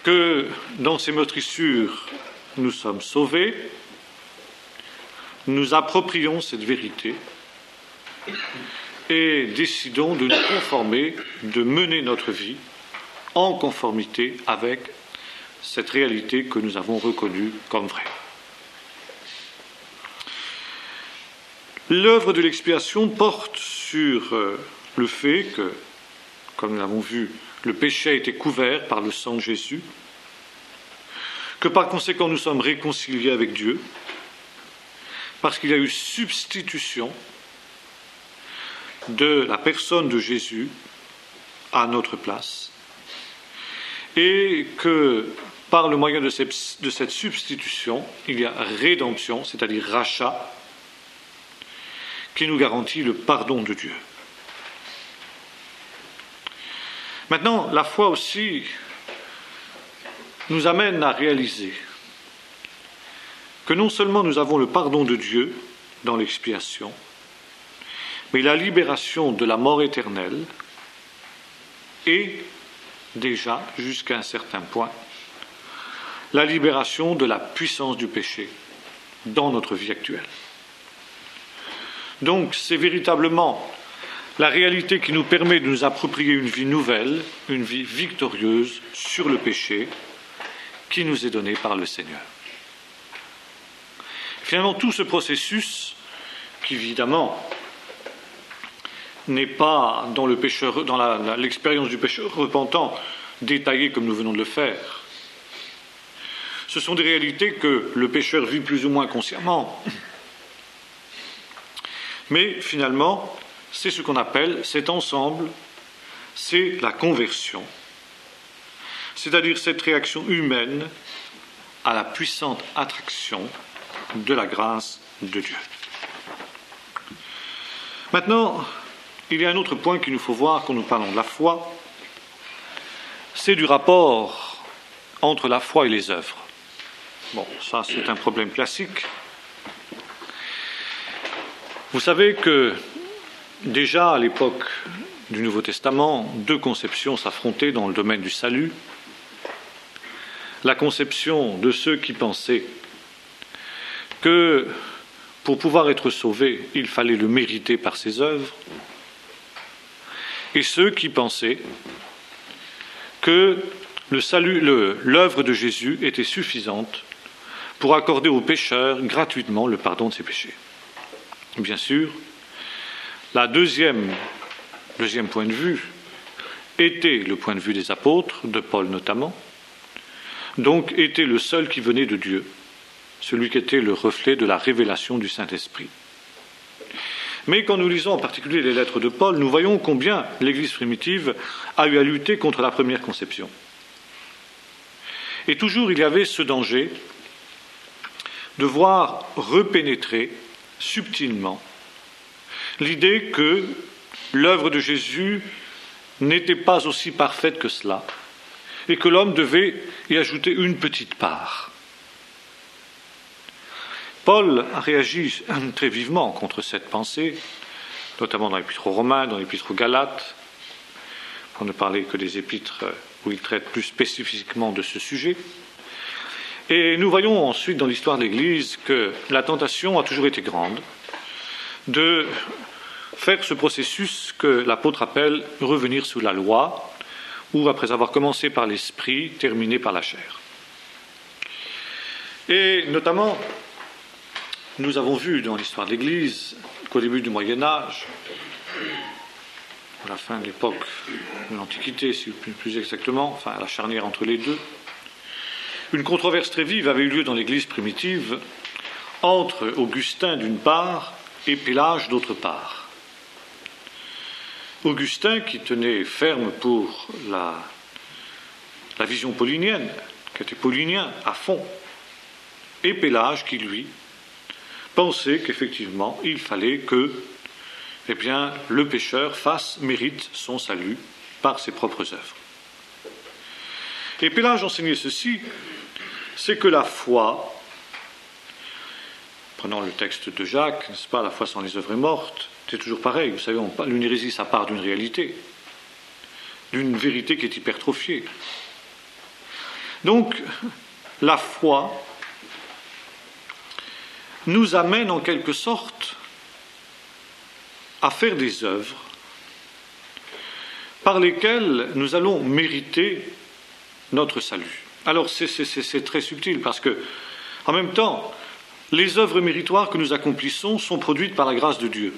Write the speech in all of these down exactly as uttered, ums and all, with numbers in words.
que dans ces meurtrissures, nous sommes sauvés, nous approprions cette vérité et décidons de nous conformer, de mener notre vie en conformité avec cette réalité que nous avons reconnue comme vraie. L'œuvre de l'expiation porte sur le fait que, comme nous l'avons vu, le péché a été couvert par le sang de Jésus, que par conséquent nous sommes réconciliés avec Dieu, parce qu'il y a eu substitution de la personne de Jésus à notre place, et que par le moyen de cette substitution, il y a rédemption, c'est-à-dire rachat, qui nous garantit le pardon de Dieu. Maintenant, la foi aussi nous amène à réaliser que non seulement nous avons le pardon de Dieu dans l'expiation, mais la libération de la mort éternelle et déjà, jusqu'à un certain point, la libération de la puissance du péché dans notre vie actuelle. Donc, c'est véritablement la réalité qui nous permet de nous approprier une vie nouvelle, une vie victorieuse sur le péché qui nous est donnée par le Seigneur. Finalement, tout ce processus, qui évidemment n'est pas dans, le pécheur, dans la, la, l'expérience du pécheur repentant détaillée comme nous venons de le faire, ce sont des réalités que le pécheur vit plus ou moins consciemment. Mais finalement, c'est ce qu'on appelle cet ensemble, c'est la conversion, c'est-à-dire cette réaction humaine à la puissante attraction de la grâce de Dieu. Maintenant, il y a un autre point qu'il nous faut voir quand nous parlons de la foi, c'est du rapport entre la foi et les œuvres. Bon, ça c'est un problème classique. Vous savez que déjà à l'époque du Nouveau Testament, deux conceptions s'affrontaient dans le domaine du salut. La conception de ceux qui pensaient que pour pouvoir être sauvé, il fallait le mériter par ses œuvres, et ceux qui pensaient que le salut, le, l'œuvre de Jésus était suffisante pour accorder aux pécheurs gratuitement le pardon de ses péchés. Bien sûr, la deuxième, deuxième point de vue était le point de vue des apôtres, de Paul notamment, donc était le seul qui venait de Dieu, celui qui était le reflet de la révélation du Saint-Esprit. Mais quand nous lisons en particulier les lettres de Paul, nous voyons combien l'Église primitive a eu à lutter contre la première conception. Et toujours il y avait ce danger de voir repénétrer subtilement l'idée que l'œuvre de Jésus n'était pas aussi parfaite que cela et que l'homme devait y ajouter une petite part. Paul a réagi très vivement contre cette pensée, notamment dans l'épître aux Romains, dans l'épître aux Galates, pour ne parler que des épîtres où il traite plus spécifiquement de ce sujet. Et nous voyons ensuite dans l'histoire de l'Église que la tentation a toujours été grande de faire ce processus que l'apôtre appelle revenir sous la loi, ou après avoir commencé par l'esprit, terminer par la chair. Et notamment, nous avons vu dans l'histoire de l'Église qu'au début du Moyen-Âge, à la fin de l'époque de l'Antiquité, si plus exactement, enfin à la charnière entre les deux, une controverse très vive avait eu lieu dans l'Église primitive entre Augustin d'une part et Pélage d'autre part. Augustin, qui tenait ferme pour la, la vision paulinienne, qui était paulinien à fond, et Pélage qui, lui, pensait qu'effectivement, il fallait que eh bien, le pécheur fasse, mérite son salut par ses propres œuvres. Et Pélage enseignait ceci, c'est que la foi, prenons le texte de Jacques, n'est-ce pas, la foi sans les œuvres est morte, c'est toujours pareil, vous savez, on, une hérésie, ça part d'une réalité, d'une vérité qui est hypertrophiée. Donc, la foi nous amène en quelque sorte à faire des œuvres par lesquelles nous allons mériter notre salut. Alors c'est, c'est, c'est très subtil parce que, en même temps, les œuvres méritoires que nous accomplissons sont produites par la grâce de Dieu.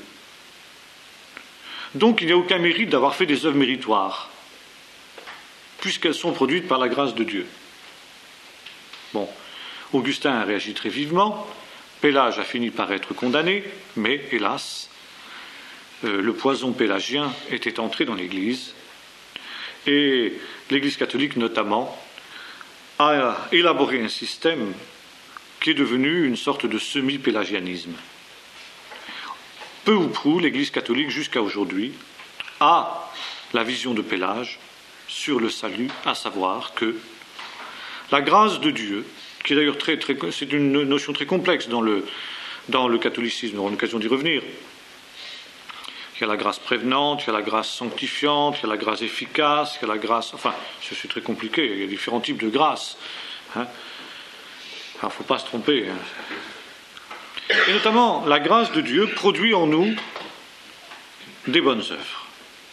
Donc il n'y a aucun mérite d'avoir fait des œuvres méritoires, puisqu'elles sont produites par la grâce de Dieu. Bon, Augustin a réagi très vivement, Pélage a fini par être condamné, mais hélas, euh, le poison pélagien était entré dans l'Église, et l'Église catholique notamment a élaboré un système qui est devenu une sorte de semi-pélagianisme. Peu ou prou, l'Église catholique jusqu'à aujourd'hui a la vision de Pélage sur le salut, à savoir que la grâce de Dieu, qui est d'ailleurs très, très, c'est une notion très complexe dans le, dans le catholicisme, nous aurons l'occasion d'y revenir. Il y a la grâce prévenante, il y a la grâce sanctifiante, il y a la grâce efficace, il y a la grâce... Enfin, c'est très compliqué, il y a différents types de grâce. Hein. Alors, il ne faut pas se tromper. Hein. Et notamment, la grâce de Dieu produit en nous des bonnes œuvres.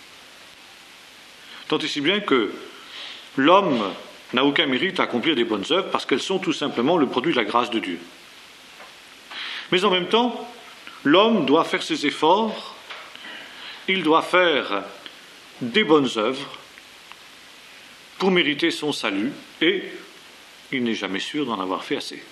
Tant et si bien que l'homme n'a aucun mérite à accomplir des bonnes œuvres parce qu'elles sont tout simplement le produit de la grâce de Dieu. Mais en même temps, l'homme doit faire ses efforts, il doit faire des bonnes œuvres pour mériter son salut, et il n'est jamais sûr d'en avoir fait assez.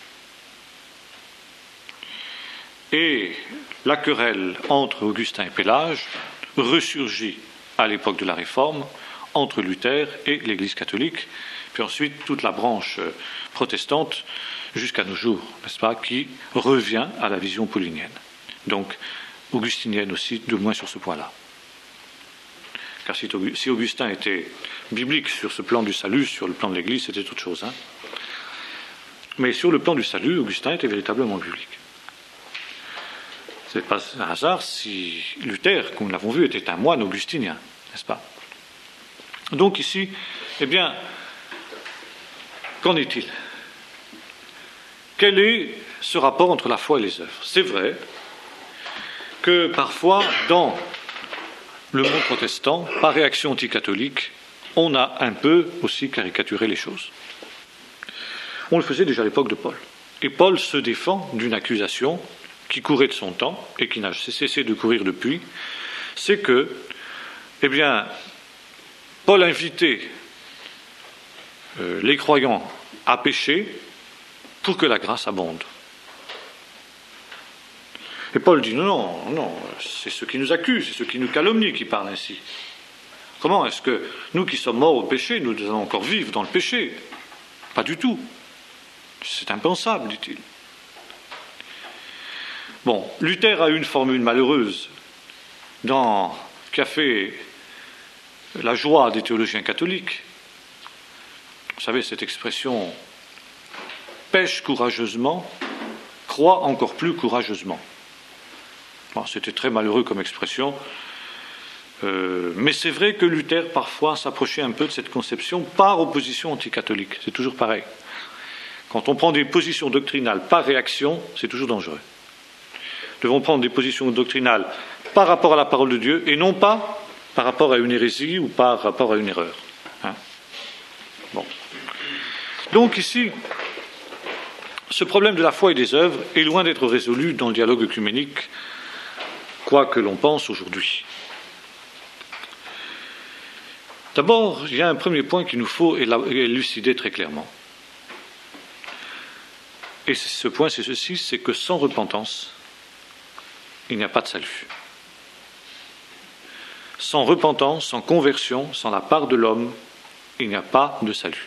Et la querelle entre Augustin et Pélage ressurgit à l'époque de la Réforme entre Luther et l'Église catholique, puis ensuite toute la branche protestante jusqu'à nos jours, n'est-ce pas, qui revient à la vision paulinienne. Donc, augustinienne aussi, de moins sur ce point-là. Car si Augustin était biblique sur ce plan du salut, sur le plan de l'Église, c'était autre chose. Hein. Mais sur le plan du salut, Augustin était véritablement biblique. Ce n'est pas un hasard si Luther, comme nous l'avons vu, était un moine augustinien, n'est-ce pas? Donc ici, eh bien, qu'en est-il? Quel est ce rapport entre la foi et les œuvres? C'est vrai que parfois, dans le monde protestant, par réaction anticatholique, on a un peu aussi caricaturé les choses. On le faisait déjà à l'époque de Paul. Et Paul se défend d'une accusation qui courait de son temps et qui n'a cessé de courir depuis, c'est que, eh bien, Paul invitait euh, les croyants à pécher pour que la grâce abonde. Et Paul dit non, non, non, c'est ceux qui nous accusent, c'est ceux qui nous calomnient qui parlent ainsi. Comment est-ce que nous qui sommes morts au péché, nous allons encore vivre dans le péché? Pas du tout. C'est impensable, dit-il. Bon, Luther a eu une formule malheureuse dans, qui a fait la joie des théologiens catholiques. Vous savez, cette expression « pêche courageusement, croit encore plus courageusement ». Bon, c'était très malheureux comme expression, euh, mais c'est vrai que Luther parfois s'approchait un peu de cette conception par opposition anticatholique. C'est toujours pareil. Quand on prend des positions doctrinales par réaction, c'est toujours dangereux. Nous devons prendre des positions doctrinales par rapport à la parole de Dieu et non pas par rapport à une hérésie ou par rapport à une erreur. Hein? Bon. Donc ici, ce problème de la foi et des œuvres est loin d'être résolu dans le dialogue œcuménique, quoi que l'on pense aujourd'hui. D'abord, il y a un premier point qu'il nous faut élucider très clairement. Et ce point, c'est ceci, c'est que sans repentance, il n'y a pas de salut. Sans repentance, sans conversion, sans la part de l'homme, il n'y a pas de salut.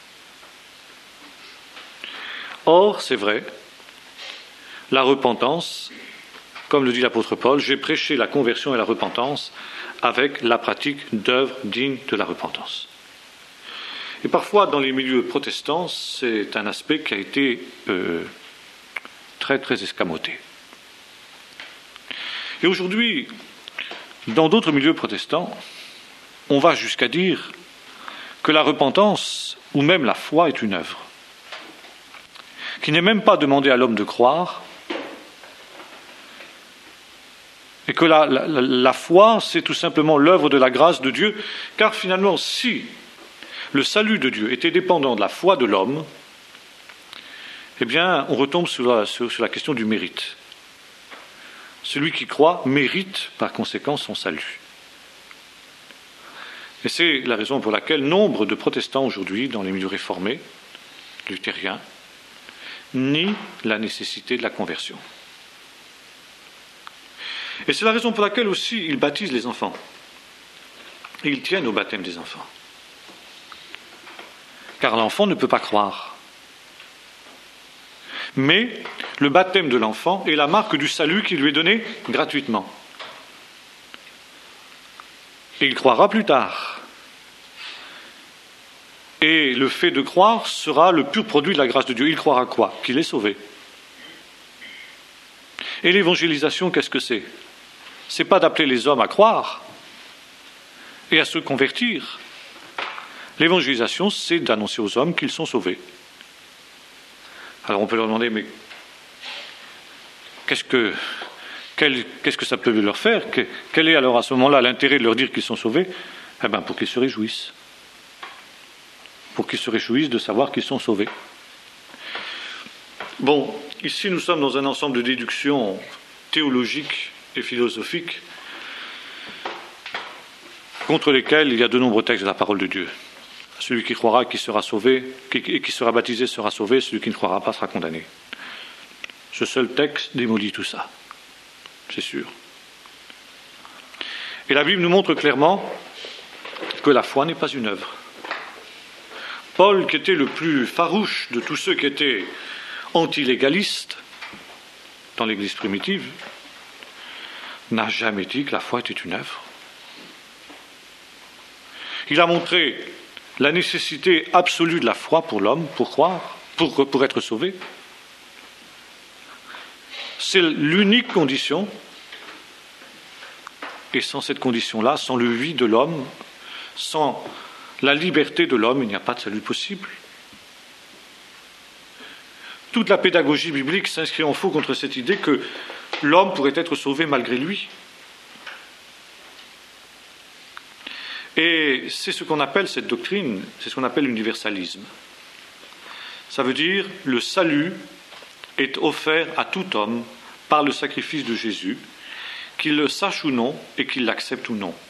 Or, c'est vrai, la repentance, comme le dit l'apôtre Paul, j'ai prêché la conversion et la repentance avec la pratique d'œuvres dignes de la repentance. Et parfois, dans les milieux protestants, c'est un aspect qui a été euh, très, très escamoté. Et aujourd'hui, dans d'autres milieux protestants, on va jusqu'à dire que la repentance, ou même la foi, est une œuvre, qui n'est même pas demandé à l'homme de croire, et que la, la, la foi, c'est tout simplement l'œuvre de la grâce de Dieu, car finalement, si le salut de Dieu était dépendant de la foi de l'homme, eh bien, on retombe sur la, sur, sur la question du mérite. Celui qui croit mérite par conséquent son salut. Et c'est la raison pour laquelle nombre de protestants aujourd'hui, dans les milieux réformés, luthériens, nient la nécessité de la conversion. Et c'est la raison pour laquelle aussi ils baptisent les enfants. Et ils tiennent au baptême des enfants. Car l'enfant ne peut pas croire. Mais le baptême de l'enfant est la marque du salut qui lui est donné gratuitement. Et il croira plus tard. Et le fait de croire sera le pur produit de la grâce de Dieu. Il croira quoi ? Qu'il est sauvé. Et l'évangélisation, qu'est-ce que c'est ? C'est pas d'appeler les hommes à croire et à se convertir. L'évangélisation, c'est d'annoncer aux hommes qu'ils sont sauvés. Alors on peut leur demander, mais qu'est-ce que, quel, qu'est-ce que ça peut leur faire ? Quel est alors à ce moment-là l'intérêt de leur dire qu'ils sont sauvés ? Eh bien, pour qu'ils se réjouissent. Pour qu'ils se réjouissent de savoir qu'ils sont sauvés. Bon, ici nous sommes dans un ensemble de déductions théologiques et philosophiques contre lesquelles il y a de nombreux textes de la parole de Dieu. Celui qui croira, qui sera sauvé, qui, qui sera baptisé sera sauvé, celui qui ne croira pas sera condamné. Ce seul texte démolit tout ça, c'est sûr. Et la Bible nous montre clairement que la foi n'est pas une œuvre. Paul, qui était le plus farouche de tous ceux qui étaient anti-légalistes dans l'Église primitive, n'a jamais dit que la foi était une œuvre. Il a montré la nécessité absolue de la foi pour l'homme, pour croire, pour, pour être sauvé. C'est l'unique condition, et sans cette condition-là, sans le oui de l'homme, sans la liberté de l'homme, il n'y a pas de salut possible. Toute la pédagogie biblique s'inscrit en faux contre cette idée que l'homme pourrait être sauvé malgré lui. Et c'est ce qu'on appelle cette doctrine, c'est ce qu'on appelle l'universalisme. Ça veut dire le salut est offert à tout homme par le sacrifice de Jésus, qu'il le sache ou non et qu'il l'accepte ou non.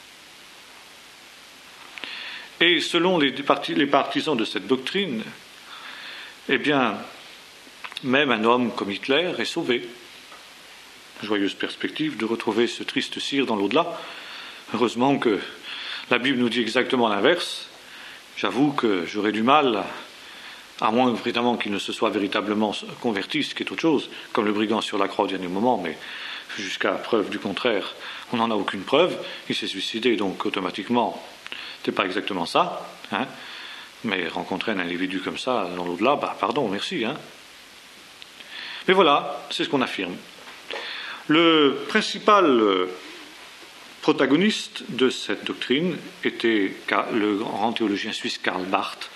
Et selon les partisans de cette doctrine, eh bien, même un homme comme Hitler est sauvé. Joyeuse perspective de retrouver ce triste cire dans l'au-delà. Heureusement que la Bible nous dit exactement l'inverse. J'avoue que j'aurais du mal, à moins évidemment qu'il ne se soit véritablement converti, ce qui est autre chose, comme le brigand sur la croix au dernier moment, mais jusqu'à preuve du contraire, on n'en a aucune preuve. Il s'est suicidé, donc automatiquement, c'est pas exactement ça, hein. Mais rencontrer un individu comme ça dans l'au-delà, bah pardon, merci, hein. Mais voilà, c'est ce qu'on affirme. Le principal protagoniste de cette doctrine était le grand théologien suisse Karl Barth,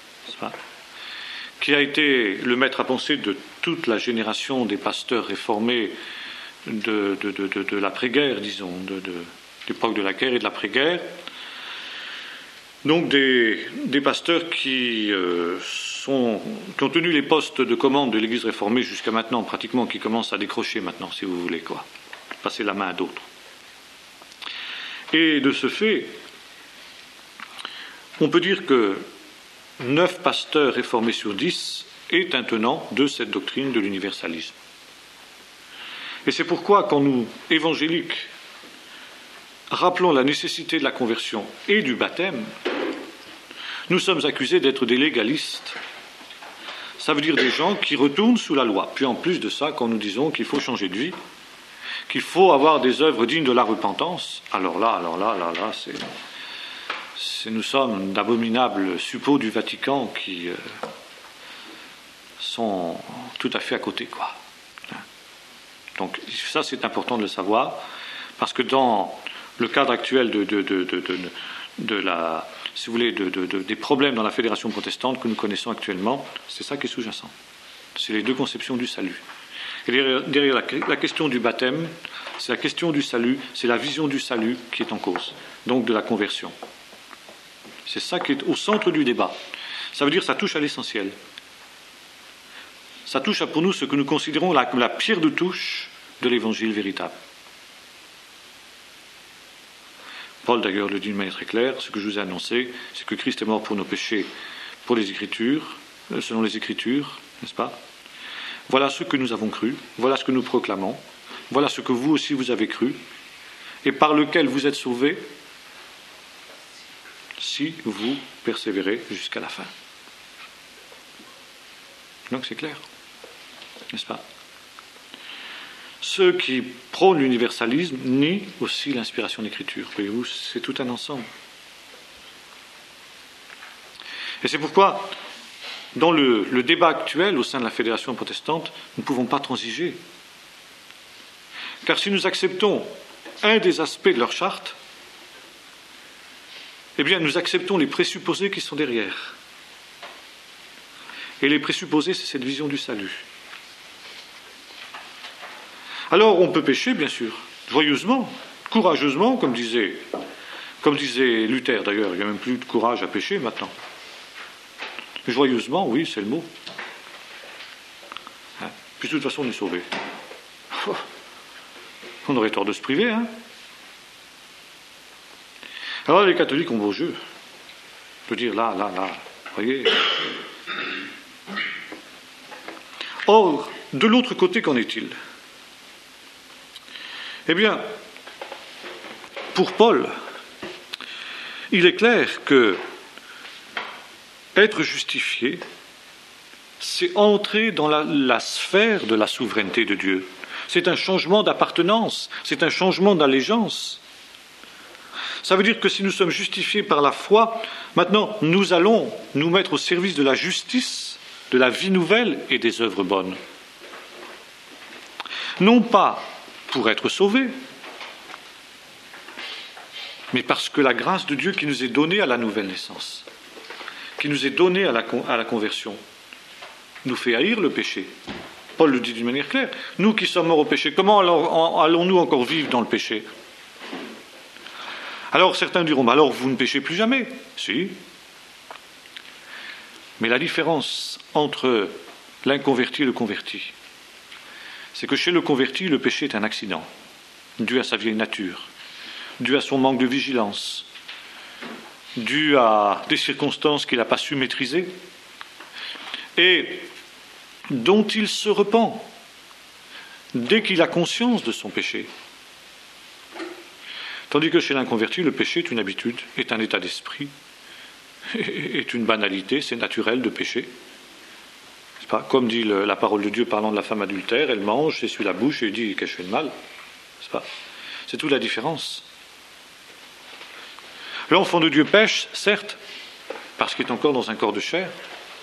qui a été le maître à penser de toute la génération des pasteurs réformés de, de, de, de, de l'après-guerre, disons, de, de l'époque de la guerre et de l'après-guerre. Donc des, des pasteurs qui, euh, sont, qui ont tenu les postes de commande de l'Église réformée jusqu'à maintenant, pratiquement, qui commencent à décrocher maintenant, si vous voulez, quoi, passer la main à d'autres. Et de ce fait, on peut dire que neuf pasteurs réformés sur dix est un tenant de cette doctrine de l'universalisme. Et c'est pourquoi, quand nous, évangéliques, rappelons la nécessité de la conversion et du baptême, nous sommes accusés d'être des légalistes. Ça veut dire des gens qui retournent sous la loi. Puis en plus de ça, quand nous disons qu'il faut changer de vie, qu'il faut avoir des œuvres dignes de la repentance, alors là, alors là, là, là, c'est, c'est nous sommes d'abominables suppôts du Vatican qui euh, sont tout à fait à côté, quoi. Donc ça, c'est important de le savoir, parce que dans le cadre actuel de, de, de, de, de, de la si vous voulez, de, de, de, des problèmes dans la fédération protestante que nous connaissons actuellement, c'est ça qui est sous-jacent. C'est les deux conceptions du salut. Et derrière, derrière la, la question du baptême, c'est la question du salut, c'est la vision du salut qui est en cause, donc de la conversion. C'est ça qui est au centre du débat. Ça veut dire que ça touche à l'essentiel. Ça touche à pour nous ce que nous considérons la, comme la pierre de touche de l'évangile véritable. Paul d'ailleurs le dit d'une manière très claire, ce que je vous ai annoncé, c'est que Christ est mort pour nos péchés, pour les Écritures, selon les Écritures, n'est-ce pas ? Voilà ce que nous avons cru, voilà ce que nous proclamons, voilà ce que vous aussi vous avez cru, et par lequel vous êtes sauvés, si vous persévérez jusqu'à la fin. Donc c'est clair, n'est-ce pas ? Ceux qui prônent l'universalisme nient aussi l'inspiration d'écriture. Voyez-vous, c'est tout un ensemble. Et c'est pourquoi, dans le, le débat actuel au sein de la Fédération protestante, nous ne pouvons pas transiger. Car si nous acceptons un des aspects de leur charte, eh bien, nous acceptons les présupposés qui sont derrière. Et les présupposés, c'est cette vision du salut. Alors, on peut pécher, bien sûr, joyeusement, courageusement, comme disait, comme disait Luther d'ailleurs. Il n'y a même plus de courage à pécher maintenant. Joyeusement, oui, c'est le mot. Hein? Puis de toute façon, on est sauvé. On aurait tort de se priver, hein. Alors les catholiques ont beau jeu. Je veux dire, là, là, là, voyez. Or, de l'autre côté, qu'en est-il ? Eh bien, pour Paul, il est clair que être justifié, c'est entrer dans la, la sphère de la souveraineté de Dieu. C'est un changement d'appartenance, c'est un changement d'allégeance. Ça veut dire que si nous sommes justifiés par la foi, maintenant nous allons nous mettre au service de la justice, de la vie nouvelle et des œuvres bonnes. Non pas pour être sauvés, mais parce que la grâce de Dieu qui nous est donnée à la nouvelle naissance, qui nous est donnée à la, à la conversion, nous fait haïr le péché. Paul le dit d'une manière claire. Nous qui sommes morts au péché, comment allons-nous encore vivre dans le péché ? Alors certains diront, bah alors vous ne péchez plus jamais. Si. Mais la différence entre l'inconverti et le converti, c'est que chez le converti, le péché est un accident, dû à sa vieille nature, dû à son manque de vigilance, dû à des circonstances qu'il n'a pas su maîtriser, et dont il se repent dès qu'il a conscience de son péché. Tandis que chez l'inconverti, le péché est une habitude, est un état d'esprit, est une banalité, c'est naturel de pécher. C'est pas, comme dit le, la parole de Dieu parlant de la femme adultère, elle mange, s'essuie la bouche et dit qu'elle fait de mal. C'est pas, c'est toute la différence. L'enfant de Dieu pêche, certes, parce qu'il est encore dans un corps de chair,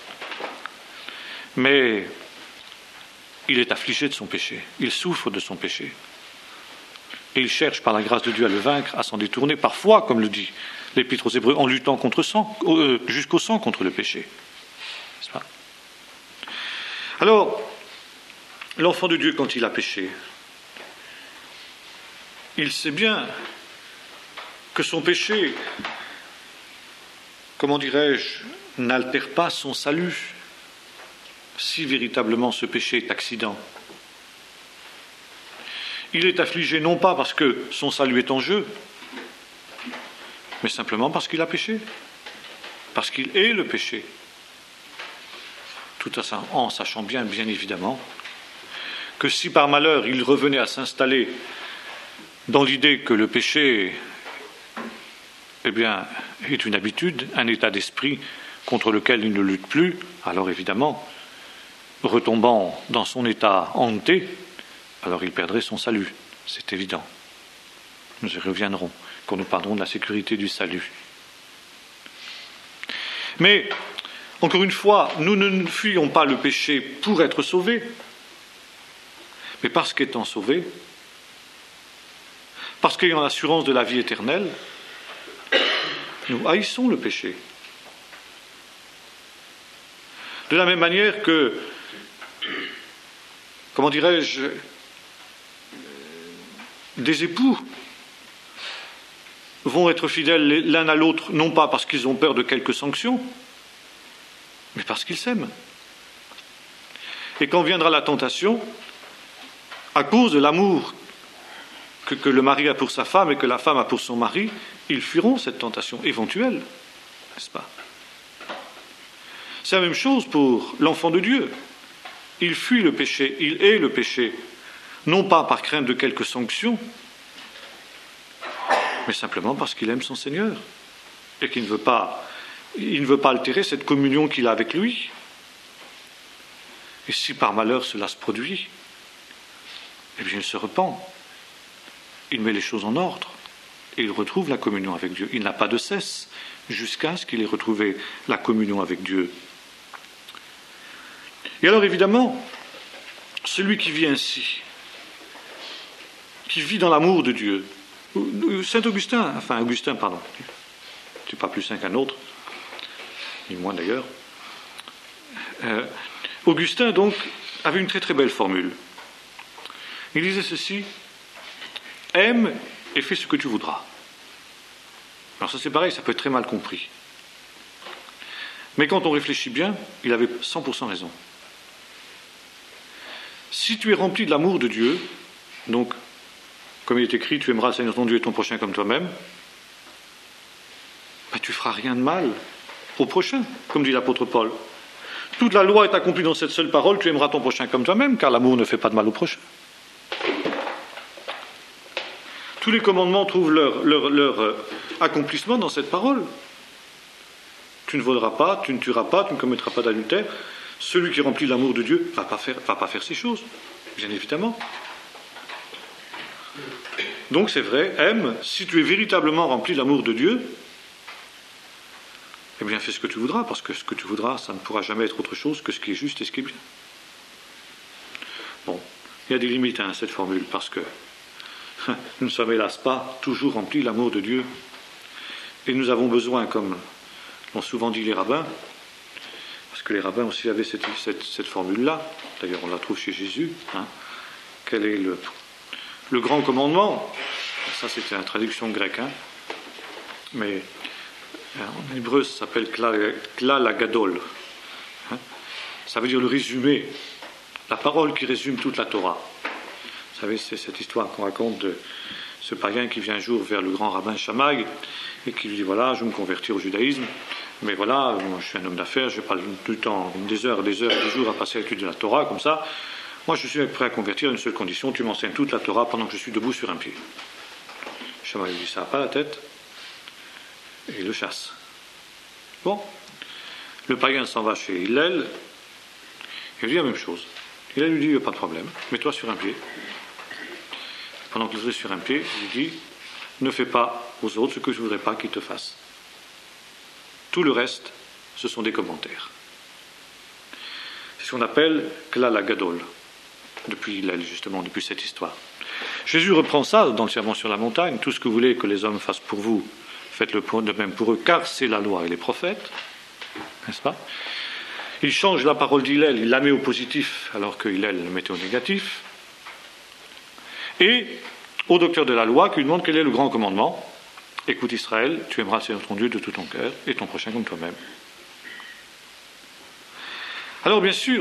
mais il est affligé de son péché, il souffre de son péché. Et il cherche par la grâce de Dieu à le vaincre, à s'en détourner, parfois, comme le dit l'Épître aux Hébreux, en luttant contre sang, euh, jusqu'au sang contre le péché. N'est-ce pas ? Alors, l'enfant de Dieu, quand il a péché, il sait bien que son péché, comment dirais-je, n'altère pas son salut, si véritablement ce péché est accident. Il est affligé non pas parce que son salut est en jeu, mais simplement parce qu'il a péché, parce qu'il est le péché. Tout en sachant bien, bien évidemment, que si par malheur il revenait à s'installer dans l'idée que le péché, eh bien, est une habitude, un état d'esprit contre lequel il ne lutte plus, alors évidemment, retombant dans son état hanté, alors il perdrait son salut, c'est évident. Nous y reviendrons quand nous parlerons de la sécurité du salut. Mais, encore une fois, nous ne fuyons pas le péché pour être sauvés, mais parce qu'étant sauvés, parce qu'ayant l'assurance de la vie éternelle, Nous haïssons le péché. De la même manière que, comment dirais-je, des époux vont être fidèles l'un à l'autre, non pas parce qu'ils ont peur de quelques sanctions, mais parce qu'ils s'aiment. Et quand viendra la tentation, à cause de l'amour que, que le mari a pour sa femme et que la femme a pour son mari, ils fuiront cette tentation éventuelle, n'est-ce pas? C'est la même chose pour l'enfant de Dieu. Il fuit le péché, il hait le péché, non pas par crainte de quelques sanctions, mais simplement parce qu'il aime son Seigneur et qu'il ne veut pas, il ne veut pas altérer cette communion qu'il a avec lui. Et si par malheur cela se produit, eh bien il se repent, il met les choses en ordre et il retrouve la communion avec Dieu. Il n'a pas de cesse jusqu'à ce qu'il ait retrouvé la communion avec Dieu. Et alors évidemment, celui qui vit ainsi, qui vit dans l'amour de Dieu, Saint Augustin, enfin Augustin, pardon, tu n'es pas plus saint qu'un autre, ni moins d'ailleurs, euh, Augustin donc avait une très très belle formule. Il disait ceci: aime et fais ce que tu voudras. Alors ça c'est pareil, ça peut être très mal compris. Mais quand on réfléchit bien, il avait cent pour cent raison. Si tu es rempli de l'amour de Dieu, donc, comme il est écrit, tu aimeras le Seigneur ton Dieu et ton prochain comme toi-même, ben, tu ne feras rien de mal au prochain, comme dit l'apôtre Paul. Toute la loi est accomplie dans cette seule parole, tu aimeras ton prochain comme toi-même, car l'amour ne fait pas de mal au prochain. Tous les commandements trouvent leur, leur, leur euh, accomplissement dans cette parole. Tu ne voleras pas, tu ne tueras pas, tu ne commettras pas d'adultère. Celui qui remplit l'amour de Dieu ne va pas faire, va pas faire ces choses, bien évidemment. Donc c'est vrai, aime, si tu es véritablement rempli de l'amour de Dieu, eh bien fais ce que tu voudras, parce que ce que tu voudras, ça ne pourra jamais être autre chose que ce qui est juste et ce qui est bien. Bon, il y a des limites à cette formule, parce que nous ne sommes hélas pas toujours remplis de l'amour de Dieu, et nous avons besoin, comme l'ont souvent dit les rabbins, parce que les rabbins aussi avaient cette, cette, cette formule-là, d'ailleurs on la trouve chez Jésus, hein, quel est le, le grand commandement? Ça c'était la traduction grecque, hein, mais en hébreu ça s'appelle klal hagadol, hein, ça veut dire le résumé, la parole qui résume toute la Torah. Vous savez, c'est cette histoire qu'on raconte de ce païen qui vient un jour vers le grand rabbin Shammai et qui lui dit, voilà, je veux me convertir au judaïsme, mais voilà, moi, je suis un homme d'affaires, je n'ai pas tout le temps, des heures, des heures, des jours à passer à l'étude de la Torah, comme ça. Moi, je suis prêt à convertir à une seule condition, tu m'enseignes toute la Torah pendant que je suis debout sur un pied. Shammai lui dit, ça n'a pas la tête, et il le chasse. Bon, le païen s'en va chez Hillel, il lui dit la même chose. Hillel lui dit, il n'y a pas de problème, mets-toi sur un pied. Pendant qu'il est sur un pied, il lui dit, ne fais pas aux autres ce que je ne voudrais pas qu'ils te fassent. Tout le reste, ce sont des commentaires. C'est ce qu'on appelle klal hagadol, depuis Hillel, justement, depuis cette histoire. Jésus reprend ça dans le Sermon sur la montagne, tout ce que vous voulez que les hommes fassent pour vous, faites-le de même pour eux, car c'est la loi et les prophètes, n'est-ce pas? Il change la parole d'Hillel, il la met au positif, alors que Hillel le mettait au négatif. Et au docteur de la loi qui lui demande quel est le grand commandement. Écoute Israël, tu aimeras le Seigneur ton Dieu de tout ton cœur et ton prochain comme toi-même. Alors bien sûr,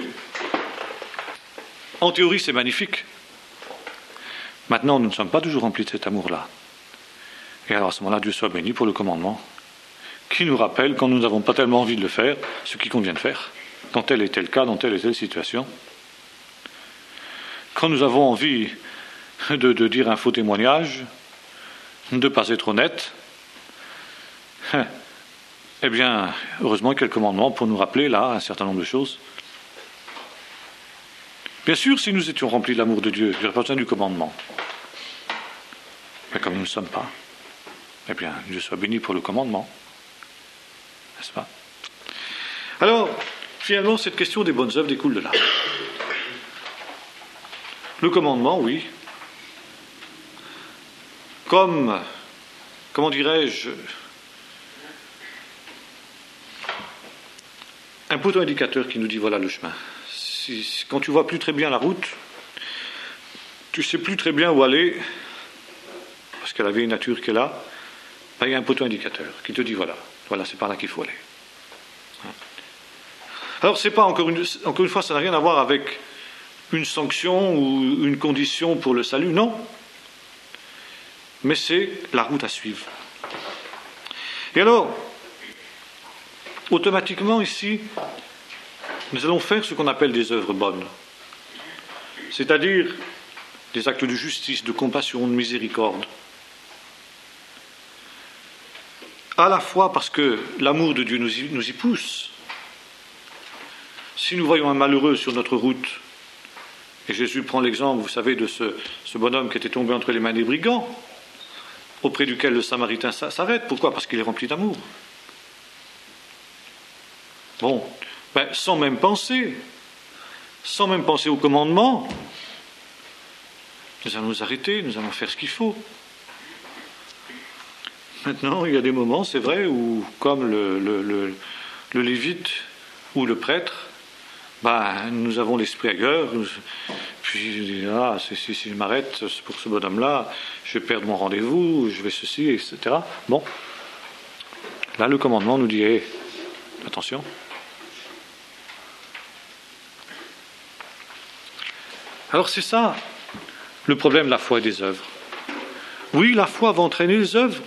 en théorie c'est magnifique. Maintenant nous ne sommes pas toujours remplis de cet amour-là. Et alors à ce moment-là, Dieu soit béni pour le commandement qui nous rappelle, quand nous n'avons pas tellement envie de le faire, ce qu'il convient de faire, dans tel et tel cas, dans telle et telle situation. Quand nous avons envie de, de dire un faux témoignage, de ne pas être honnête, eh bien, heureusement qu'il y a le commandement pour nous rappeler là un certain nombre de choses. Bien sûr, si nous étions remplis de l'amour de Dieu, il n'y aurait pas besoin du commandement. Mais comme nous ne le sommes pas, eh bien, Dieu soit béni pour le commandement. N'est-ce pas? Alors, finalement, cette question des bonnes œuvres découle de là. Le commandement, oui. Comme, comment dirais-je, un poteau indicateur qui nous dit voilà le chemin. Si, si, quand tu vois plus très bien la route, tu sais plus très bien où aller, parce que la vieille nature qui est là, ben, il y a un poteau indicateur qui te dit voilà, voilà c'est par là qu'il faut aller. Alors c'est pas encore une, encore une fois, ça n'a rien à voir avec une sanction ou une condition pour le salut, non. Mais c'est la route à suivre. Et alors, automatiquement ici, nous allons faire ce qu'on appelle des œuvres bonnes. C'est-à-dire des actes de justice, de compassion, de miséricorde. À la fois parce que l'amour de Dieu nous y, nous y pousse. Si nous voyons un malheureux sur notre route, et Jésus prend l'exemple, vous savez, de ce, ce bonhomme qui était tombé entre les mains des brigands, auprès duquel le Samaritain s'arrête. Pourquoi ? Parce qu'il est rempli d'amour. Bon, ben, sans même penser, sans même penser au commandement, nous allons nous arrêter, nous allons faire ce qu'il faut. Maintenant, il y a des moments, c'est vrai, où, comme le, le, le, le lévite ou le prêtre, ben, nous avons l'esprit ailleurs, nous, puis ah, si, si, si je m'arrête pour ce bonhomme-là, je vais perdre mon rendez-vous, je vais ceci, et cetera. Bon, là le commandement nous dit hey, attention. Alors c'est ça le problème de la foi et des œuvres. Oui, la foi va entraîner les œuvres,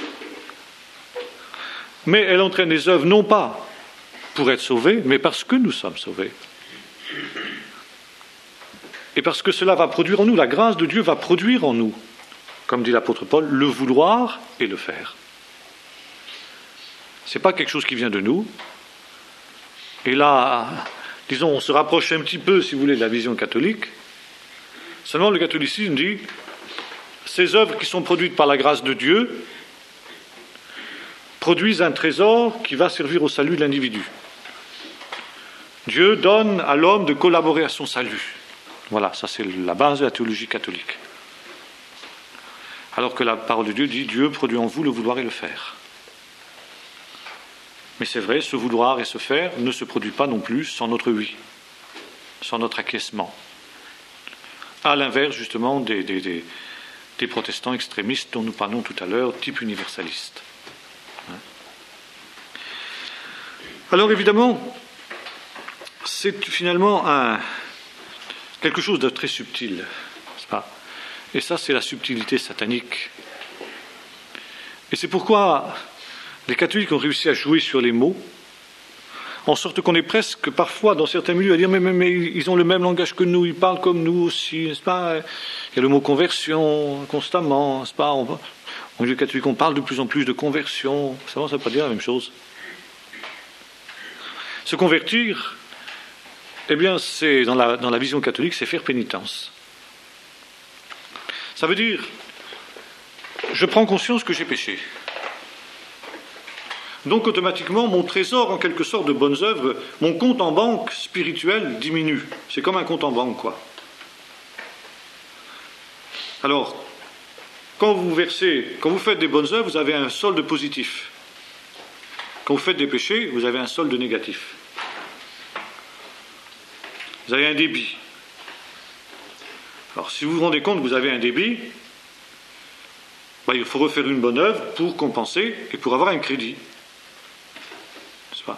mais elle entraîne les œuvres non pas pour être sauvés, mais parce que nous sommes sauvés. Et parce que cela va produire en nous, la grâce de Dieu va produire en nous, comme dit l'apôtre Paul, le vouloir et le faire. Ce n'est pas quelque chose qui vient de nous. Et là, disons, on se rapproche un petit peu, si vous voulez, de la vision catholique. Seulement, le catholicisme dit, ces œuvres qui sont produites par la grâce de Dieu produisent un trésor qui va servir au salut de l'individu. Dieu donne à l'homme de collaborer à son salut. Voilà, ça c'est la base de la théologie catholique. Alors que la parole de Dieu dit, Dieu produit en vous le vouloir et le faire. Mais c'est vrai, ce vouloir et ce faire ne se produit pas non plus sans notre oui, sans notre acquiescement. À l'inverse, justement, des, des, des, des protestants extrémistes dont nous parlons tout à l'heure, type universaliste. Alors évidemment, c'est finalement un, quelque chose de très subtil, n'est-ce pas ? Et ça, c'est la subtilité satanique. Et c'est pourquoi les catholiques ont réussi à jouer sur les mots, en sorte qu'on est presque parfois dans certains milieux à dire mais, mais, mais ils ont le même langage que nous, ils parlent comme nous aussi, n'est-ce pas ? Il y a le mot conversion constamment, n'est-ce pas ? On, au milieu catholique, on parle de plus en plus de conversion. Ça ne veut pas dire la même chose. Se convertir, eh bien, c'est dans la, dans la vision catholique, c'est faire pénitence. Ça veut dire, je prends conscience que j'ai péché. Donc automatiquement, mon trésor, en quelque sorte, de bonnes œuvres, mon compte en banque spirituel diminue. C'est comme un compte en banque, quoi. Alors, quand vous versez, quand vous faites des bonnes œuvres, vous avez un solde positif. Quand vous faites des péchés, vous avez un solde négatif. Vous avez un débit. Alors, si vous vous rendez compte que vous avez un débit, ben, il faut refaire une bonne œuvre pour compenser et pour avoir un crédit. N'est-ce pas ?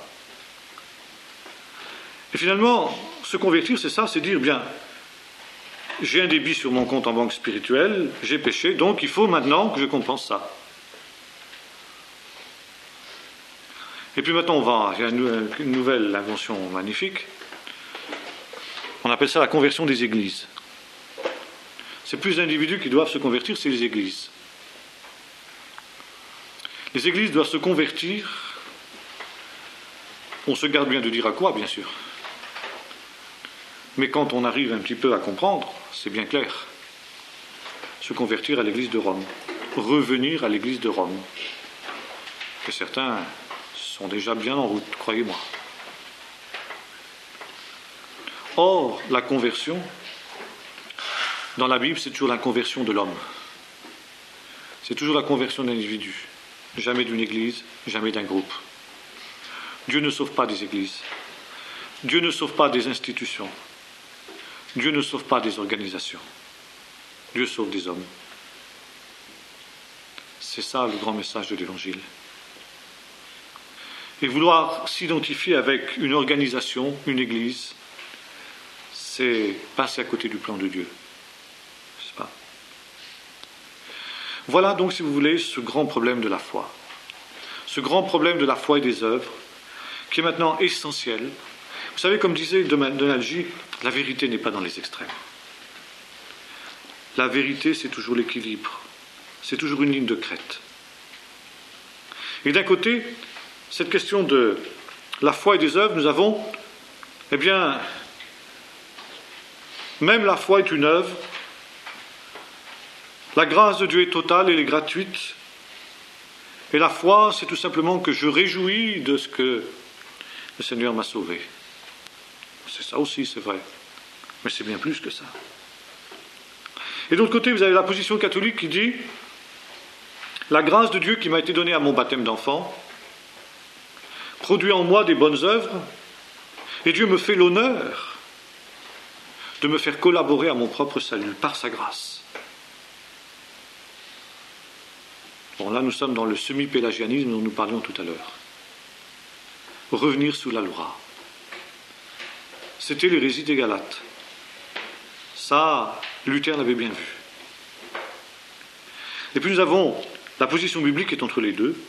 Et finalement, se convertir, c'est ça, c'est dire, bien, j'ai un débit sur mon compte en banque spirituelle, j'ai péché, donc il faut maintenant que je compense ça. Et puis maintenant, on va, il y a une nouvelle invention magnifique. On appelle ça la conversion des églises. C'est plus d'individus qui doivent se convertir, c'est les églises. Les églises doivent se convertir. On se garde bien de dire à quoi, bien sûr. Mais quand on arrive un petit peu à comprendre, c'est bien clair. Se convertir à l'église de Rome. Revenir à l'église de Rome. Que certains sont déjà bien en route, croyez-moi. Or, la conversion, dans la Bible, c'est toujours la conversion de l'homme. C'est toujours la conversion d'un individu. Jamais d'une église, jamais d'un groupe. Dieu ne sauve pas des églises. Dieu ne sauve pas des institutions. Dieu ne sauve pas des organisations. Dieu sauve des hommes. C'est ça le grand message de l'Évangile. Et vouloir s'identifier avec une organisation, une église, c'est passer à côté du plan de Dieu. C'est pas. Voilà donc, si vous voulez, ce grand problème de la foi. Ce grand problème de la foi et des œuvres, qui est maintenant essentiel. Vous savez, comme disait Donald G., la vérité n'est pas dans les extrêmes. La vérité, c'est toujours l'équilibre. C'est toujours une ligne de crête. Et d'un côté, cette question de la foi et des œuvres, nous avons, eh bien, même la foi est une œuvre. La grâce de Dieu est totale, elle est gratuite. Et la foi, c'est tout simplement que je réjouis de ce que le Seigneur m'a sauvé. C'est ça aussi, c'est vrai. Mais c'est bien plus que ça. Et de l'autre côté, vous avez la position catholique qui dit la grâce de Dieu qui m'a été donnée à mon baptême d'enfant produit en moi des bonnes œuvres et Dieu me fait l'honneur de me faire collaborer à mon propre salut par sa grâce. Bon, là, nous sommes dans le semi-pélagianisme dont nous parlions tout à l'heure. Revenir sous la loi. C'était l'hérésie des Galates. Ça, Luther l'avait bien vu. Et puis nous avons la position biblique qui est entre les deux.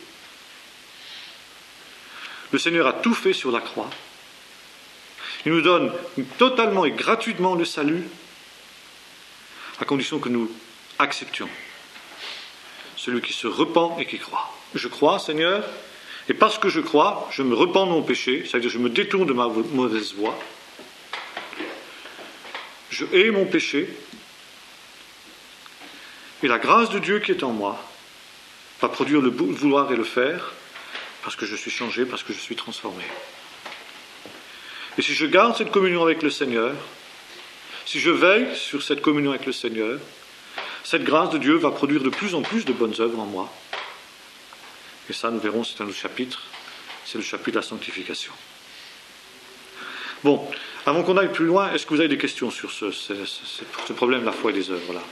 Le Seigneur a tout fait sur la croix. Il nous donne totalement et gratuitement le salut, à condition que nous acceptions. Celui qui se repent et qui croit. Je crois, Seigneur, et parce que je crois, je me repens de mon péché, c'est-à-dire je me détourne de ma mauvaise voie. Je hais mon péché, et la grâce de Dieu qui est en moi va produire le vouloir et le faire, parce que je suis changé, parce que je suis transformé. Et si je garde cette communion avec le Seigneur, si je veille sur cette communion avec le Seigneur, cette grâce de Dieu va produire de plus en plus de bonnes œuvres en moi. Et ça, nous verrons, c'est un autre chapitre, c'est le chapitre de la sanctification. Bon, avant qu'on aille plus loin, est-ce que vous avez des questions sur ce, ce, ce, ce problème de la foi et des œuvres-là?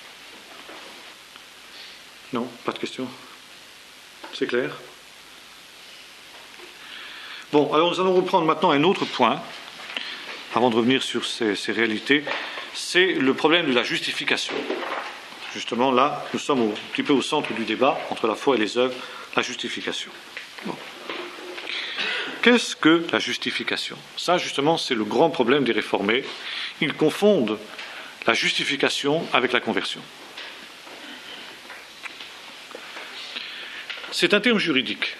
Non, pas de questions? C'est clair? Bon, alors nous allons reprendre maintenant un autre point, avant de revenir sur ces, ces réalités, c'est le problème de la justification. Justement, là, nous sommes au, un petit peu au centre du débat entre la foi et les œuvres, la justification. Bon. Qu'est-ce que la justification? Ça, justement, c'est le grand problème des réformés. Ils confondent la justification avec la conversion. C'est un terme juridique.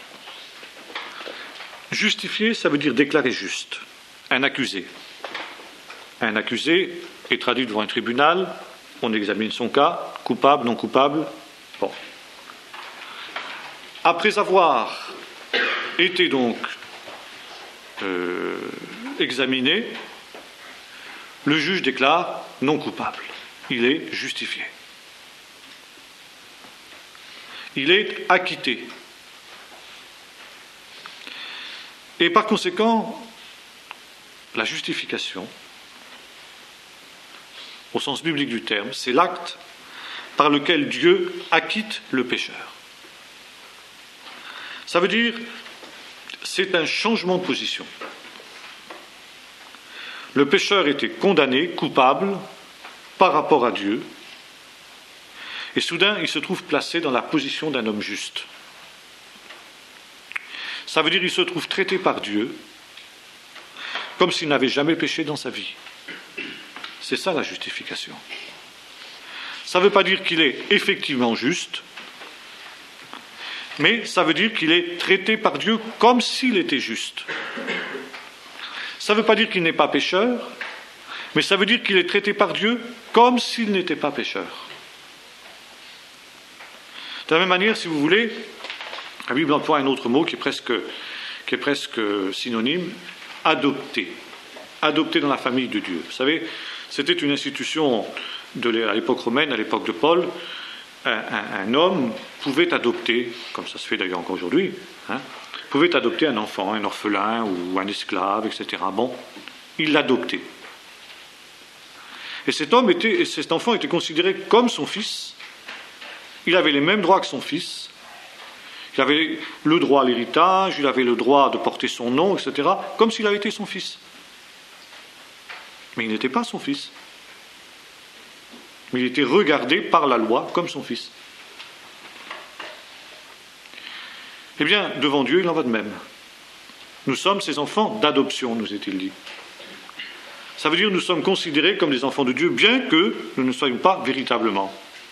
Justifier, ça veut dire déclarer juste. Un accusé. Un accusé est traduit devant un tribunal, on examine son cas, coupable, non coupable. Bon. Après avoir été donc euh, examiné, le juge déclare non coupable. Il est justifié. Il est acquitté. Et par conséquent, la justification, au sens biblique du terme, c'est l'acte par lequel Dieu acquitte le pécheur. Ça veut dire, c'est un changement de position. Le pécheur était condamné, coupable, par rapport à Dieu, et soudain, il se trouve placé dans la position d'un homme juste. Ça veut dire qu'il se trouve traité par Dieu comme s'il n'avait jamais péché dans sa vie. C'est ça la justification. Ça ne veut pas dire qu'il est effectivement juste, mais ça veut dire qu'il est traité par Dieu comme s'il était juste. Ça ne veut pas dire qu'il n'est pas pécheur, mais ça veut dire qu'il est traité par Dieu comme s'il n'était pas pécheur. De la même manière, si vous voulez, la Bible emploie un autre mot qui est presque, qui est presque synonyme, adopté. Adopté dans la famille de Dieu. Vous savez, c'était une institution de, à l'époque romaine, à l'époque de Paul. Un, un, un homme pouvait adopter, comme ça se fait d'ailleurs encore aujourd'hui, hein, pouvait adopter un enfant, un orphelin ou un esclave, et cetera. Bon, il l'adoptait. Et cet homme était, et cet enfant était considéré comme son fils. Il avait les mêmes droits que son fils. Il avait le droit à l'héritage, il avait le droit de porter son nom, et cetera, comme s'il avait été son fils. Mais il n'était pas son fils. Mais il était regardé par la loi comme son fils. Eh bien, devant Dieu, il en va de même. Nous sommes ses enfants d'adoption, nous est-il dit. Ça veut dire que nous sommes considérés comme des enfants de Dieu, bien que nous ne soyons pas véritablement.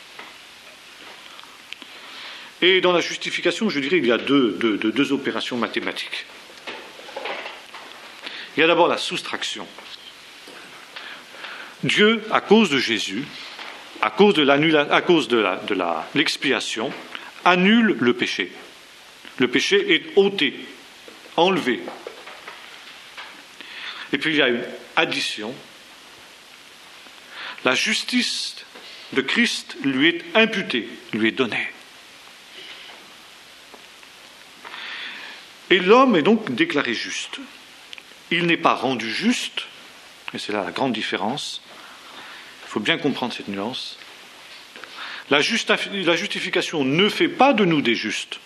Et dans la justification, je dirais qu'il y a deux, deux, deux, deux opérations mathématiques. Il y a d'abord la soustraction. Dieu, à cause de Jésus, à cause de, à cause de, la, de la, l'expiation, annule le péché. Le péché est ôté, enlevé. Et puis il y a une addition. La justice de Christ lui est imputée, lui est donnée. Et l'homme est donc déclaré juste. Il n'est pas rendu juste, et c'est là la grande différence. Il faut bien comprendre cette nuance. La, justi- la justification ne fait pas de nous des justes.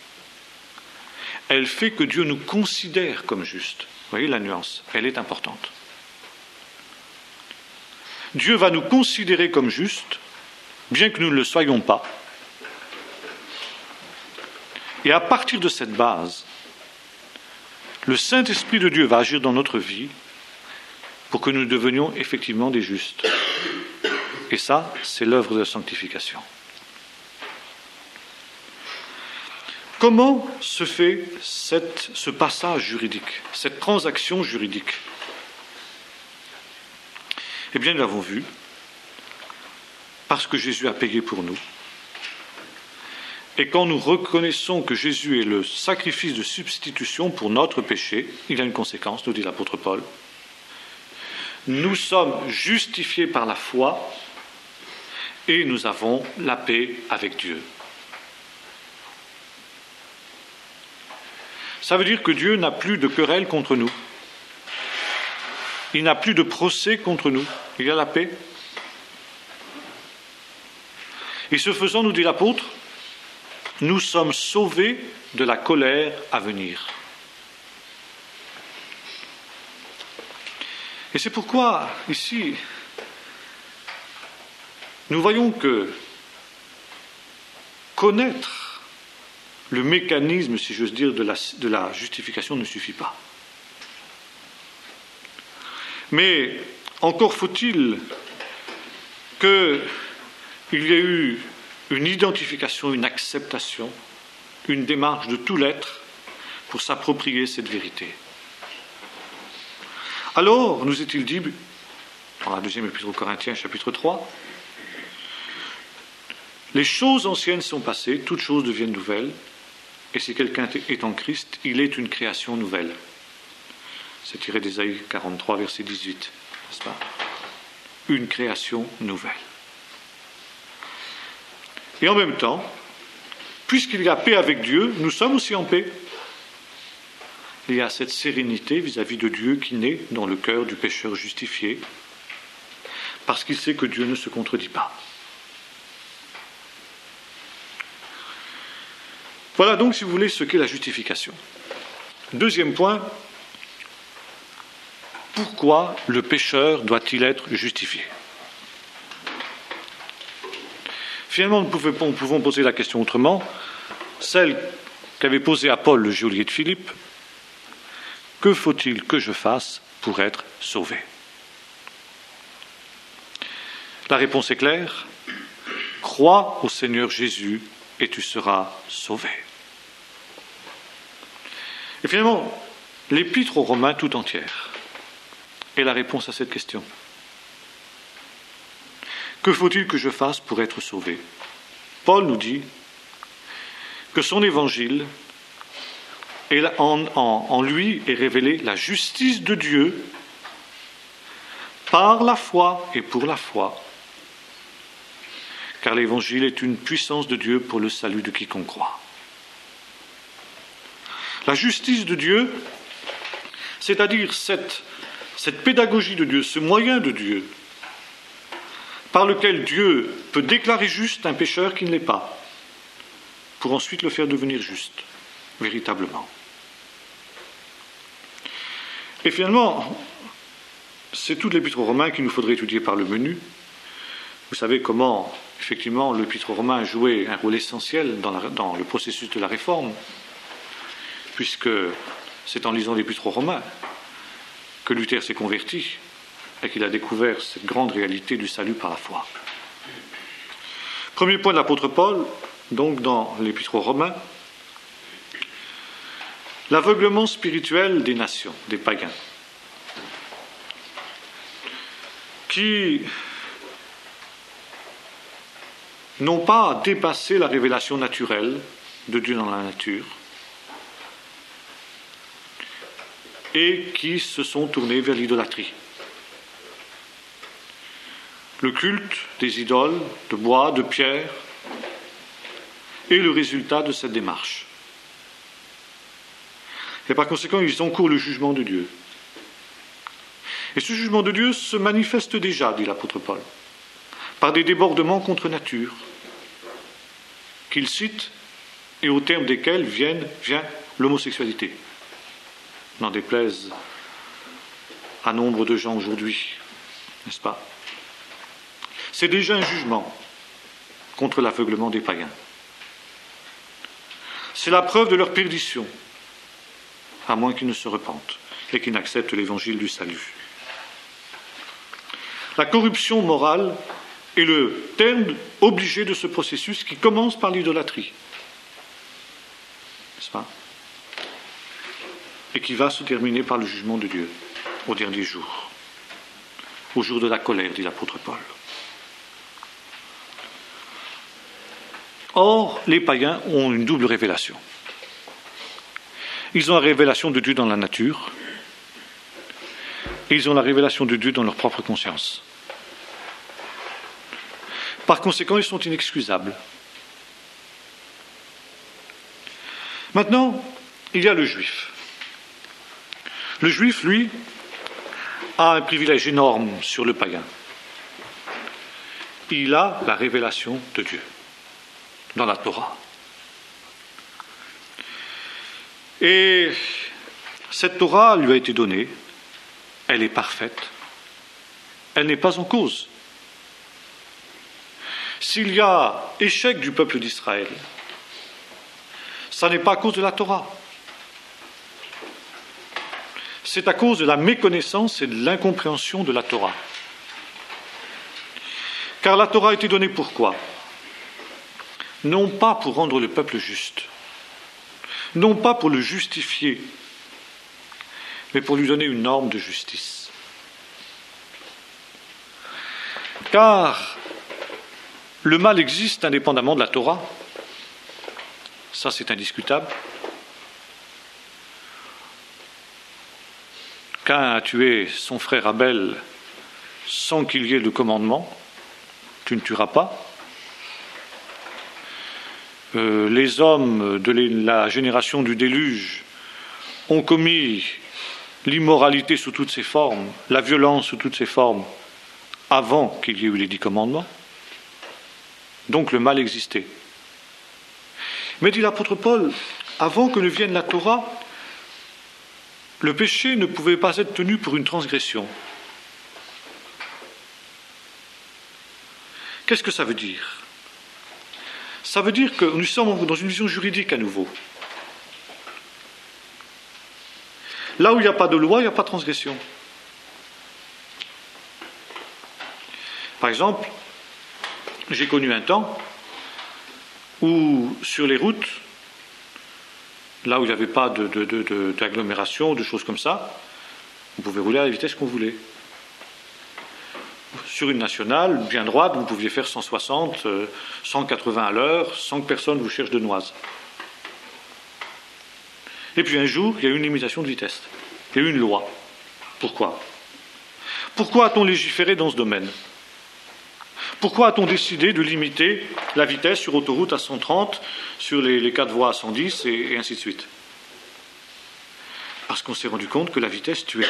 Elle fait que Dieu nous considère comme justes. Vous voyez la nuance, elle est importante. Dieu va nous considérer comme justes, bien que nous ne le soyons pas. Et à partir de cette base, le Saint-Esprit de Dieu va agir dans notre vie pour que nous devenions effectivement des justes. Et ça, c'est l'œuvre de la sanctification. Comment se fait cette, ce passage juridique, cette transaction juridique ? Eh bien, nous l'avons vu, parce que Jésus a payé pour nous. Et quand nous reconnaissons que Jésus est le sacrifice de substitution pour notre péché, il a une conséquence, nous dit l'apôtre Paul. Nous sommes justifiés par la foi et nous avons la paix avec Dieu. Ça veut dire que Dieu n'a plus de querelle contre nous. Il n'a plus de procès contre nous. Il a la paix. Et ce faisant, nous dit l'apôtre, nous sommes sauvés de la colère à venir. Et c'est pourquoi, ici, nous voyons que connaître le mécanisme, si j'ose dire, de la, de la justification ne suffit pas. Mais encore faut-il qu'il y ait eu une identification, une acceptation, une démarche de tout l'être pour s'approprier cette vérité. Alors, nous est-il dit, dans la deuxième épître aux Corinthiens, chapitre trois, les choses anciennes sont passées, toutes choses deviennent nouvelles, et si quelqu'un est en Christ, il est une création nouvelle. C'est tiré d'Ésaïe quarante-trois, verset dix-huit, n'est-ce pas ? Une création nouvelle. Et en même temps, puisqu'il y a paix avec Dieu, nous sommes aussi en paix. Il y a cette sérénité vis-à-vis de Dieu qui naît dans le cœur du pécheur justifié, parce qu'il sait que Dieu ne se contredit pas. Voilà donc, si vous voulez, ce qu'est la justification. Deuxième point, pourquoi le pécheur doit-il être justifié ? Finalement, nous pouvons, nous pouvons poser la question autrement, celle qu'avait posée à Paul le geôlier de Philippe. Que faut-il que je fasse pour être sauvé ? La réponse est claire. Crois au Seigneur Jésus et tu seras sauvé. Et finalement, l'épître aux Romains tout entière est la réponse à cette question. Que faut-il que je fasse pour être sauvé ? Paul nous dit que son évangile, est en, en, en lui est révélée la justice de Dieu par la foi et pour la foi, car l'évangile est une puissance de Dieu pour le salut de quiconque croit. La justice de Dieu, c'est-à-dire cette, cette pédagogie de Dieu, ce moyen de Dieu, par lequel Dieu peut déclarer juste un pécheur qui ne l'est pas, pour ensuite le faire devenir juste, véritablement. Et finalement, c'est tout l'épître aux Romains qu'il nous faudrait étudier par le menu. Vous savez comment, effectivement, l'épître aux Romains a joué un rôle essentiel dans, la, dans le processus de la réforme, puisque c'est en lisant l'épître aux Romains que Luther s'est converti et qu'il a découvert cette grande réalité du salut par la foi. Premier point de l'apôtre Paul, donc dans l'épître aux Romains, l'aveuglement spirituel des nations, des païens, qui n'ont pas dépassé la révélation naturelle de Dieu dans la nature et qui se sont tournés vers l'idolâtrie. Le culte des idoles de bois, de pierre, est le résultat de cette démarche. Et par conséquent, ils encourent le jugement de Dieu. Et ce jugement de Dieu se manifeste déjà, dit l'apôtre Paul, par des débordements contre nature, qu'il cite et au terme desquels viennent, vient l'homosexualité. N'en déplaise à nombre de gens aujourd'hui, n'est-ce pas? C'est déjà un jugement contre l'aveuglement des païens. C'est la preuve de leur perdition, à moins qu'ils ne se repentent et qu'ils n'acceptent l'évangile du salut. La corruption morale est le terme obligé de ce processus qui commence par l'idolâtrie, n'est-ce pas? Et qui va se terminer par le jugement de Dieu au dernier jour, au jour de la colère, dit l'apôtre Paul. Or, les païens ont une double révélation. Ils ont la révélation de Dieu dans la nature et ils ont la révélation de Dieu dans leur propre conscience. Par conséquent, ils sont inexcusables. Maintenant, il y a le juif. Le juif, lui, a un privilège énorme sur le païen. Il a la révélation de Dieu dans la Torah. Et cette Torah lui a été donnée, elle est parfaite, elle n'est pas en cause. S'il y a échec du peuple d'Israël, ça n'est pas à cause de la Torah. C'est à cause de la méconnaissance et de l'incompréhension de la Torah. Car la Torah a été donnée pourquoi? Non pas pour rendre le peuple juste, non pas pour le justifier, mais pour lui donner une norme de justice. Car le mal existe indépendamment de la Torah, ça c'est indiscutable. Caïn a tué son frère Abel sans qu'il y ait de commandement, tu ne tueras pas. Euh, les hommes de la génération du déluge ont commis l'immoralité sous toutes ses formes, la violence sous toutes ses formes, avant qu'il y ait eu les dix commandements. Donc le mal existait. Mais dit l'apôtre Paul, avant que ne vienne la Torah, le péché ne pouvait pas être tenu pour une transgression. Qu'est-ce que ça veut dire? Ça veut dire que nous sommes dans une vision juridique à nouveau. Là où il n'y a pas de loi, il n'y a pas de transgression. Par exemple, j'ai connu un temps où sur les routes, là où il n'y avait pas de, de, de, de, d'agglomération, de choses comme ça, on pouvait rouler à la vitesse qu'on voulait. Sur une nationale, bien droite, vous pouviez faire cent soixante, cent quatre-vingts à l'heure, sans que personne vous cherche de noise. Et puis un jour, il y a eu une limitation de vitesse. Il y a eu une loi. Pourquoi? Pourquoi a-t-on légiféré dans ce domaine? Pourquoi a-t-on décidé de limiter la vitesse sur autoroute à cent trente, sur les, les quatre voies à cent dix, et, et ainsi de suite? Parce qu'on s'est rendu compte que la vitesse tuait.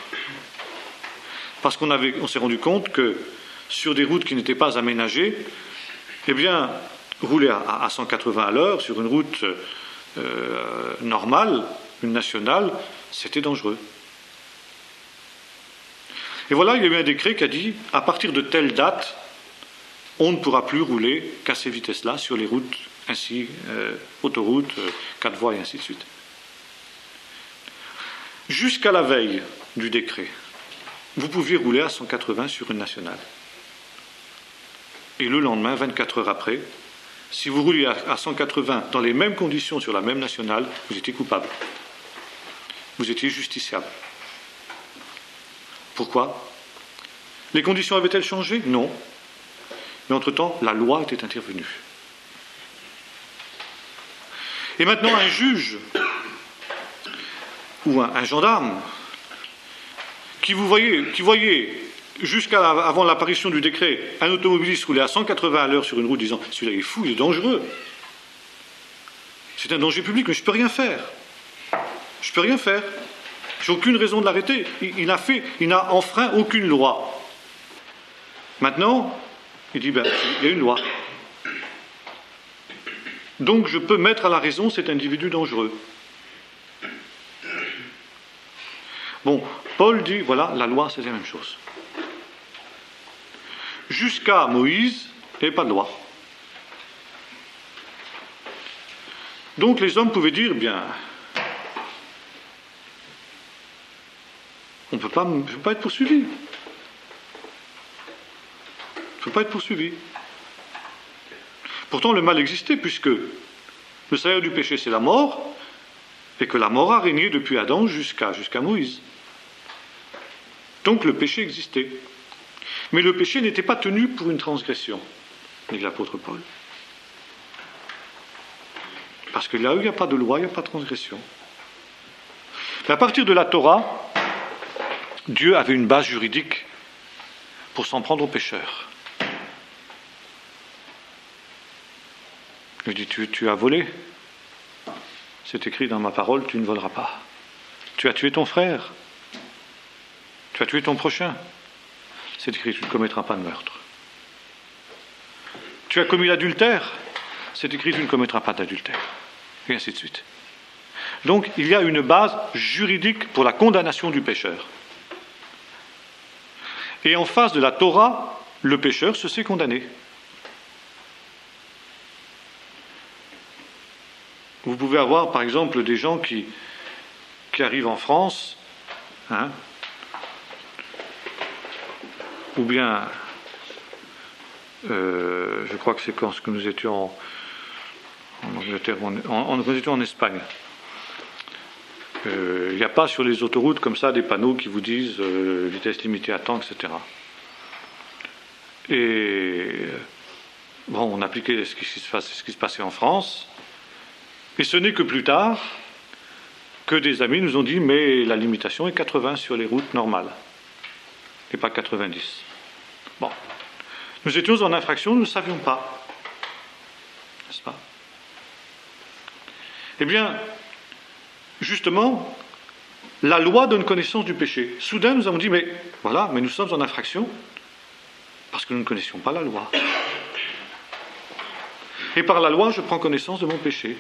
Parce qu'on avait, on s'est rendu compte que sur des routes qui n'étaient pas aménagées, eh bien, rouler à, à cent quatre-vingts à l'heure sur une route euh, normale, une nationale, c'était dangereux. Et voilà, il y a eu un décret qui a dit, à partir de telle date, on ne pourra plus rouler qu'à ces vitesses-là sur les routes, ainsi, euh, autoroutes, euh, quatre voies et ainsi de suite. Jusqu'à la veille du décret, vous pouviez rouler à cent quatre-vingts sur une nationale. Et le lendemain, vingt-quatre heures après, si vous rouliez à cent quatre-vingts dans les mêmes conditions sur la même nationale, vous étiez coupable. Vous étiez justiciable. Pourquoi? Les conditions avaient-elles changé? Non. Mais entre-temps, la loi était intervenue. Et maintenant, un juge ou un, un gendarme qui vous voyez, qui voyait jusqu'avant l'apparition du décret un automobiliste rouler à cent quatre-vingts à l'heure sur une route disant « celui-là est fou, il est dangereux. C'est un danger public, mais je ne peux rien faire. Je ne peux rien faire. J'ai aucune raison de l'arrêter. Il, il n'a fait, il n'a enfreint aucune loi. » Maintenant, il dit ben, « il y a une loi. Donc je peux mettre à la raison cet individu dangereux. » Bon, Paul dit, voilà, la loi, c'est la même chose. Jusqu'à Moïse, il n'y avait pas de loi. Donc les hommes pouvaient dire, bien, on ne peut pas, peut pas être poursuivi. On ne peut pas être poursuivi. Pourtant, le mal existait, puisque le salaire du péché, c'est la mort, et que la mort a régné depuis Adam jusqu'à jusqu'à Moïse. Donc le péché existait. Mais le péché n'était pas tenu pour une transgression, dit l'apôtre Paul. Parce que là où il n'y a pas de loi, il n'y a pas de transgression. Mais à partir de la Torah, Dieu avait une base juridique pour s'en prendre aux pécheurs. Il dit, tu, tu as volé. C'est écrit dans ma parole, tu ne voleras pas. Tu as tué ton frère. Tu as tué ton prochain. C'est écrit, tu ne commettras pas de meurtre. Tu as commis l'adultère. C'est écrit, tu ne commettras pas d'adultère. Et ainsi de suite. Donc, il y a une base juridique pour la condamnation du pécheur. Et en face de la Torah, le pécheur se sait condamné. Vous pouvez avoir, par exemple, des gens qui, qui arrivent en France, hein, ou bien, euh, je crois que c'est quand que nous étions en, en Angleterre, en, en, nous étions en Espagne. Euh, il n'y a pas sur les autoroutes comme ça des panneaux qui vous disent euh, vitesse limitée à temps, et cetera. Et bon, on appliquait ce qui se passe, ce qui se passait en France. Et ce n'est que plus tard que des amis nous ont dit mais la limitation est quatre-vingts sur les routes normales et pas quatre-vingt-dix. Bon, nous étions en infraction, nous ne savions pas, n'est-ce pas? Eh bien, justement, la loi donne connaissance du péché. Soudain, nous avons dit mais voilà, mais nous sommes en infraction parce que nous ne connaissions pas la loi. Et par la loi, je prends connaissance de mon péché.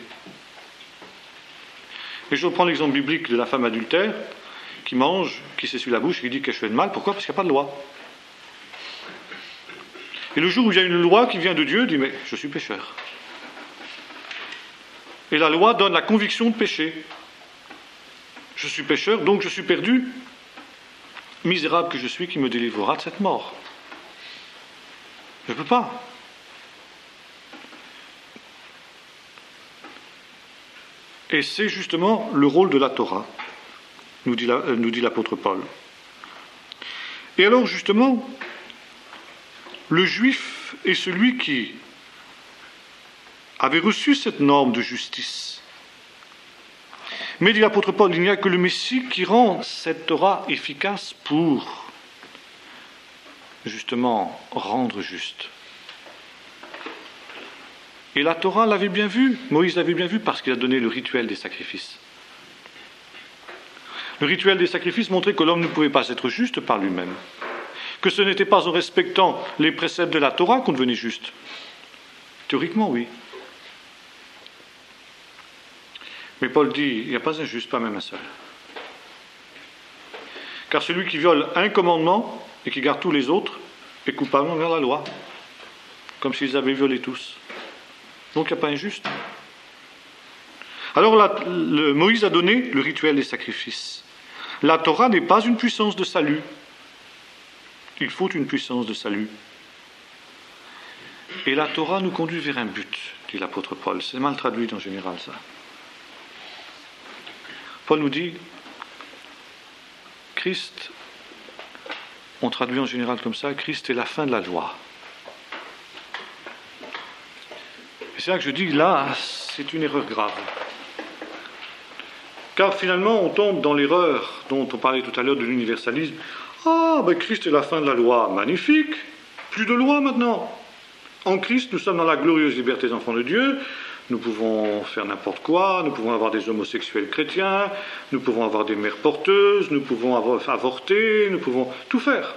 Et je reprends l'exemple biblique de la femme adultère qui mange, qui s'essuie la bouche et qui dit qu'elle fait de mal. Pourquoi? Parce qu'il n'y a pas de loi. Et le jour où il y a une loi qui vient de Dieu, dit mais je suis pécheur. Et la loi donne la conviction de péché. Je suis pécheur, donc je suis perdu. Misérable que je suis, qui me délivrera de cette mort? Je ne peux pas. Et c'est justement le rôle de la Torah, nous dit, la, euh, nous dit l'apôtre Paul. Et alors justement, le juif est celui qui avait reçu cette norme de justice. Mais dit l'apôtre Paul, il n'y a que le Messie qui rend cette Torah efficace pour justement rendre juste. Et la Torah l'avait bien vu, Moïse l'avait bien vu parce qu'il a donné le rituel des sacrifices. Le rituel des sacrifices montrait que l'homme ne pouvait pas être juste par lui-même, que ce n'était pas en respectant les préceptes de la Torah qu'on devenait juste. Théoriquement, oui. Mais Paul dit, il n'y a pas un juste, pas même un seul. Car celui qui viole un commandement et qui garde tous les autres est coupable envers la loi, comme s'ils avaient violé tous. Donc il n'y a pas un juste. Alors la, le, Moïse a donné le rituel des sacrifices. La Torah n'est pas une puissance de salut. Il faut une puissance de salut. Et la Torah nous conduit vers un but, dit l'apôtre Paul. C'est mal traduit en général, ça. Paul nous dit, Christ, on traduit en général comme ça, Christ est la fin de la loi. Et c'est là que je dis, là, c'est une erreur grave. Car finalement, on tombe dans l'erreur dont on parlait tout à l'heure de l'universalisme. Ah, ben Christ est la fin de la loi. Magnifique. Plus de loi maintenant. En Christ, nous sommes dans la glorieuse liberté des enfants de Dieu. Nous pouvons faire n'importe quoi. Nous pouvons avoir des homosexuels chrétiens. Nous pouvons avoir des mères porteuses. Nous pouvons avoir, avorter. Nous pouvons tout faire.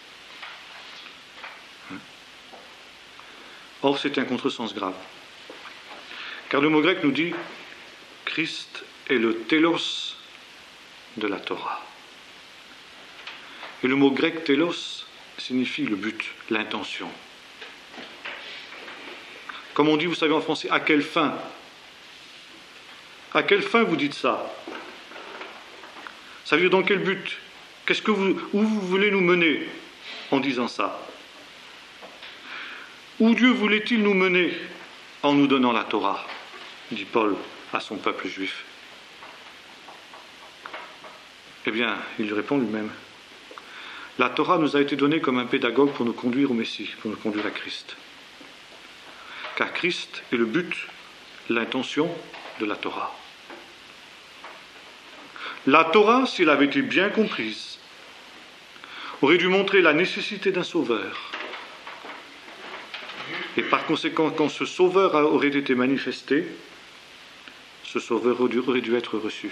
Or, c'est un contresens grave. Car le mot grec nous dit Christ est le télos de la Torah. Et le mot grec télos signifie le but, l'intention. Comme on dit, vous savez en français, à quelle fin? À quelle fin vous dites ça? Ça veut dire dans quel but? Qu'est-ce que vous, où vous voulez nous mener en disant ça? Où Dieu voulait-il nous mener en nous donnant la Torah? Dit Paul à son peuple juif. Eh bien, il répond lui-même. La Torah nous a été donnée comme un pédagogue pour nous conduire au Messie, pour nous conduire à Christ. Car Christ est le but, l'intention de la Torah. La Torah, si elle avait été bien comprise, aurait dû montrer la nécessité d'un sauveur. Et par conséquent, quand ce sauveur aurait été manifesté, ce sauveur aurait dû être reçu.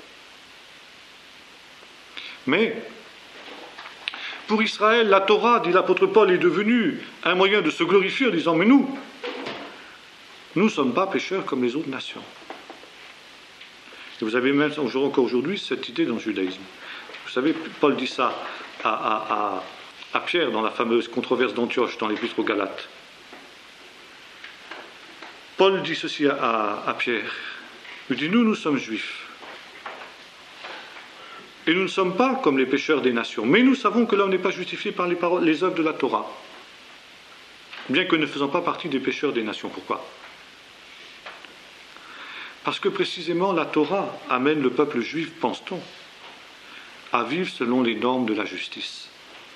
Mais, pour Israël, la Torah, dit l'apôtre Paul, est devenue un moyen de se glorifier en disant « Mais nous, nous ne sommes pas pécheurs comme les autres nations. » Et vous avez même encore aujourd'hui cette idée dans le judaïsme. Vous savez, Paul dit ça à, à, à, à Pierre dans la fameuse controverse d'Antioche, dans l'Épître aux Galates. Paul dit ceci à, à, à Pierre. Il dit « Nous, nous sommes juifs. Et nous ne sommes pas comme les pécheurs des nations. Mais nous savons que l'homme n'est pas justifié par les, paroles, les œuvres de la Torah. Bien que ne faisant pas partie des pécheurs des nations. Pourquoi? Parce que précisément la Torah amène le peuple juif, pense-t-on, à vivre selon les normes de la justice.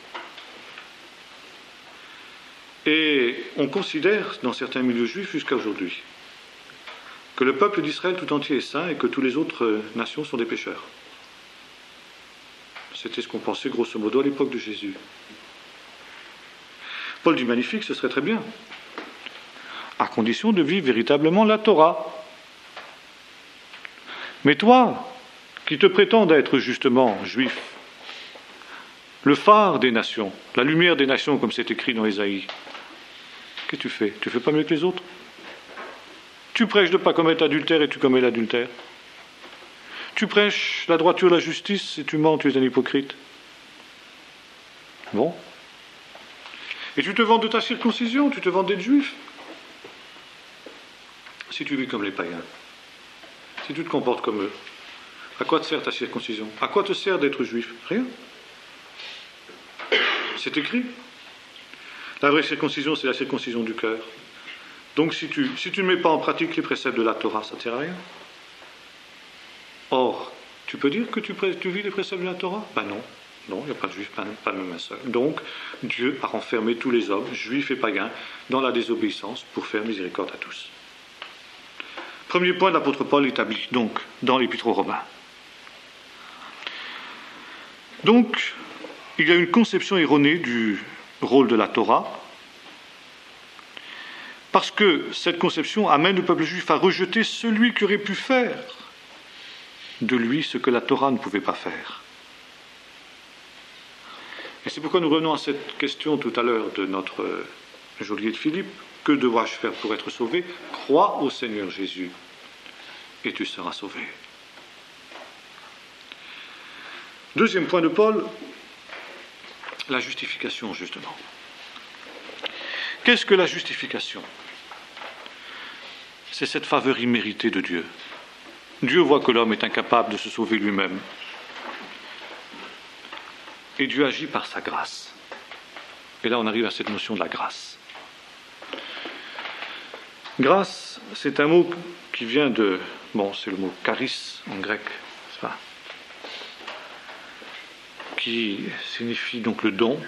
Et on considère, dans certains milieux juifs jusqu'à aujourd'hui, que le peuple d'Israël tout entier est saint et que toutes les autres nations sont des pécheurs. C'était ce qu'on pensait grosso modo à l'époque de Jésus. Paul dit magnifique, ce serait très bien, à condition de vivre véritablement la Torah. Mais toi, qui te prétends être justement juif, le phare des nations, la lumière des nations, comme c'est écrit dans Ésaïe, qu'est-ce que tu fais? Tu ne fais pas mieux que les autres? Tu prêches de ne pas commettre l'adultère et tu commets l'adultère. Tu prêches la droiture, la justice, et tu mens, tu es un hypocrite. Bon. Et tu te vantes de ta circoncision, tu te vantes d'être juif. Si tu vis comme les païens, si tu te comportes comme eux, à quoi te sert ta circoncision? À quoi te sert d'être juif? Rien. C'est écrit. La vraie circoncision, c'est la circoncision du cœur. Donc si tu, si tu ne mets pas en pratique les préceptes de la Torah, ça ne sert à rien. Or, tu peux dire que tu, tu vis les préceptes de la Torah? Ben non, non, il n'y a pas de juif, pas, pas même un seul. Donc, Dieu a renfermé tous les hommes, juifs et païens, dans la désobéissance pour faire miséricorde à tous. Premier point de l'apôtre Paul établi, donc, dans l'Épître aux Romains. Donc, il y a une conception erronée du rôle de la Torah, parce que cette conception amène le peuple juif à rejeter celui qui aurait pu faire de lui ce que la Torah ne pouvait pas faire. Et c'est pourquoi nous revenons à cette question tout à l'heure de notre geôlier de Philippe. Que dois-je faire pour être sauvé? Crois au Seigneur Jésus et tu seras sauvé. Deuxième point de Paul, la justification, justement. Qu'est-ce que la justification? C'est cette faveur imméritée de Dieu. Dieu voit que l'homme est incapable de se sauver lui-même. Et Dieu agit par sa grâce. Et là, on arrive à cette notion de la grâce. Grâce, c'est un mot qui vient de... Bon, c'est le mot charis en grec, c'est ça, qui signifie donc le don.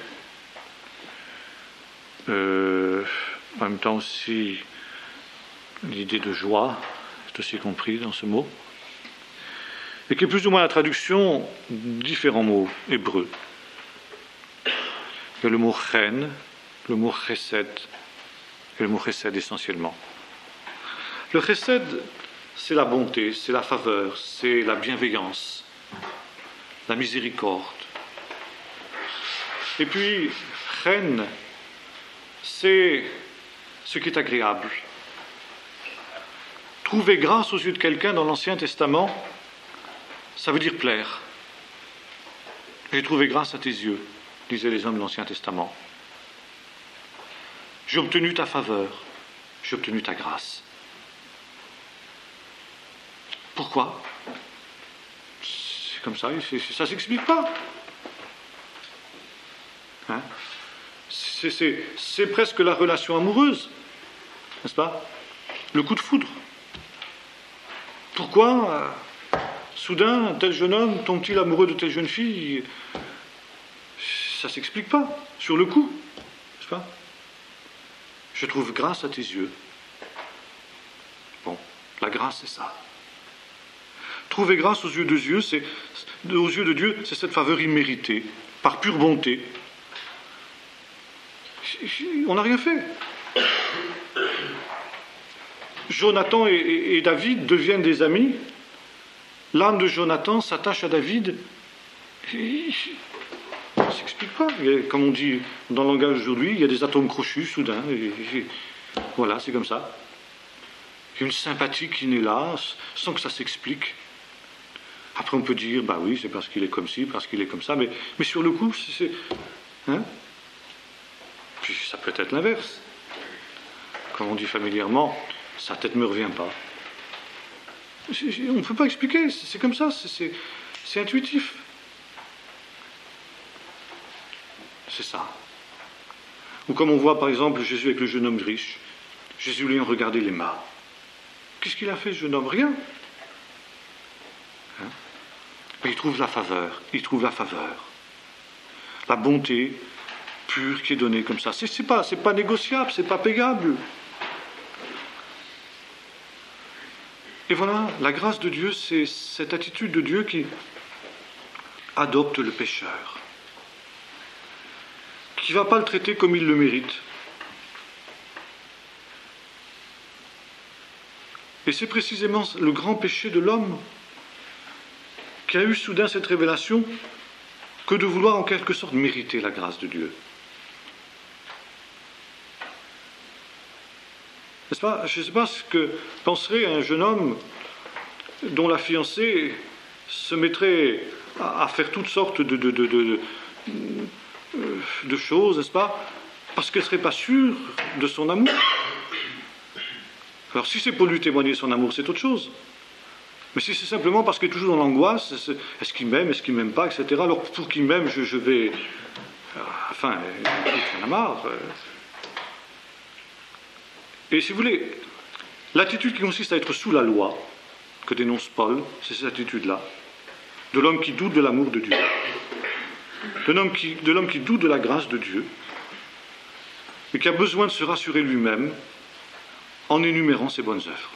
Euh, en même temps aussi, l'idée de joie est aussi comprise dans ce mot. Et qui est plus ou moins la traduction de différents mots hébreux. Il y a le mot chen, le mot chesed, et le mot chesed essentiellement. Le chesed, c'est la bonté, c'est la faveur, c'est la bienveillance, la miséricorde. Et puis, chen, c'est ce qui est agréable. Trouver grâce aux yeux de quelqu'un dans l'Ancien Testament, ça veut dire plaire. J'ai trouvé grâce à tes yeux, disaient les hommes de l'Ancien Testament. J'ai obtenu ta faveur, j'ai obtenu ta grâce. Pourquoi? C'est comme ça, c'est, ça ne s'explique pas. Hein? c'est, c'est, c'est presque la relation amoureuse, n'est-ce pas? Le coup de foudre. Pourquoi euh, soudain, tel jeune homme tombe-t-il amoureux de telle jeune fille? Ça ne s'explique pas, sur le coup, n'est-ce pas? Je trouve grâce à tes yeux. Bon, la grâce, c'est ça. Trouver grâce aux yeux de Dieu, c'est, aux yeux de Dieu, c'est cette faveur imméritée, par pure bonté. On n'a rien fait. Jonathan et, et, et David deviennent des amis. L'âme de Jonathan s'attache à David. Et, ça ne s'explique pas. Il y a, comme on dit dans le langage d'aujourd'hui, il y a des atomes crochus soudain. Et, et, voilà, c'est comme ça. Il y a une sympathie qui naît là, sans que ça s'explique. Après, on peut dire, bah oui, c'est parce qu'il est comme ci, parce qu'il est comme ça, mais, mais sur le coup, c'est... Hein? Puis ça peut être l'inverse. Comme on dit familièrement, sa tête ne me revient pas. On ne peut pas expliquer, c'est comme ça, c'est, c'est, c'est intuitif. C'est ça. Ou comme on voit par exemple Jésus avec le jeune homme riche, Jésus lui a regardé les mains. Qu'est-ce qu'il a fait, ce jeune homme? Rien. Hein? Il trouve la faveur, il trouve la faveur. La bonté pure qui est donnée comme ça. C'est, c'est pas, c'est pas négociable, c'est pas payable. Et voilà, la grâce de Dieu, c'est cette attitude de Dieu qui adopte le pécheur, qui ne va pas le traiter comme il le mérite. Et c'est précisément le grand péché de l'homme qui a eu soudain cette révélation que de vouloir en quelque sorte mériter la grâce de Dieu. N'est-ce pas? Je ne sais pas ce que penserait un jeune homme dont la fiancée se mettrait à, à faire toutes sortes de, de, de, de, de, de choses, n'est-ce pas? Parce qu'elle ne serait pas sûre de son amour. Alors si c'est pour lui témoigner son amour, c'est autre chose. Mais si c'est simplement parce qu'elle est toujours dans l'angoisse, c'est, est-ce qu'il m'aime, est-ce qu'il ne m'aime pas, et cetera. Alors pour qu'il m'aime, je, je vais... Enfin, il en a marre. Et si vous voulez, l'attitude qui consiste à être sous la loi, que dénonce Paul, c'est cette attitude-là, de l'homme qui doute de l'amour de Dieu, de l'homme qui, de l'homme qui doute de la grâce de Dieu, et qui a besoin de se rassurer lui-même en énumérant ses bonnes œuvres.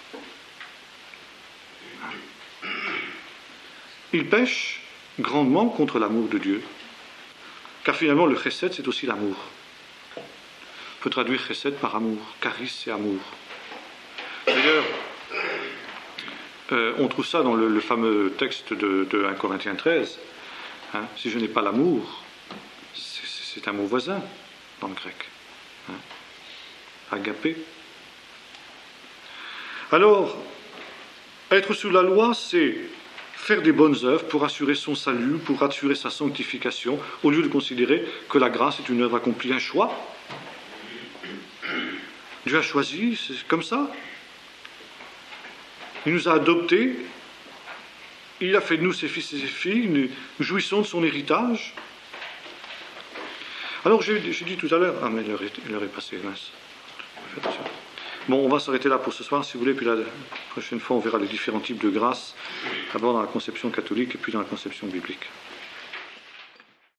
Il pêche grandement contre l'amour de Dieu, car finalement le chesed, c'est aussi l'amour. On peut traduire chesed par amour, charis c'est amour. D'ailleurs, Euh, on trouve ça dans le, le fameux texte de, de un Corinthiens treize. Hein, si je n'ai pas l'amour, c'est, c'est un mot voisin dans le grec. Hein, agapé. Alors, être sous la loi, c'est faire des bonnes œuvres pour assurer son salut, pour assurer sa sanctification, au lieu de considérer que la grâce est une œuvre accomplie, un choix. Dieu a choisi, c'est comme ça. Il nous a adoptés, il a fait de nous ses fils et ses filles, nous jouissons de son héritage. Alors j'ai, j'ai dit tout à l'heure, ah mais l'heure est, l'heure est passée, mince. Bon, on va s'arrêter là pour ce soir, si vous voulez, puis la prochaine fois on verra les différents types de grâces, d'abord dans la conception catholique et puis dans la conception biblique.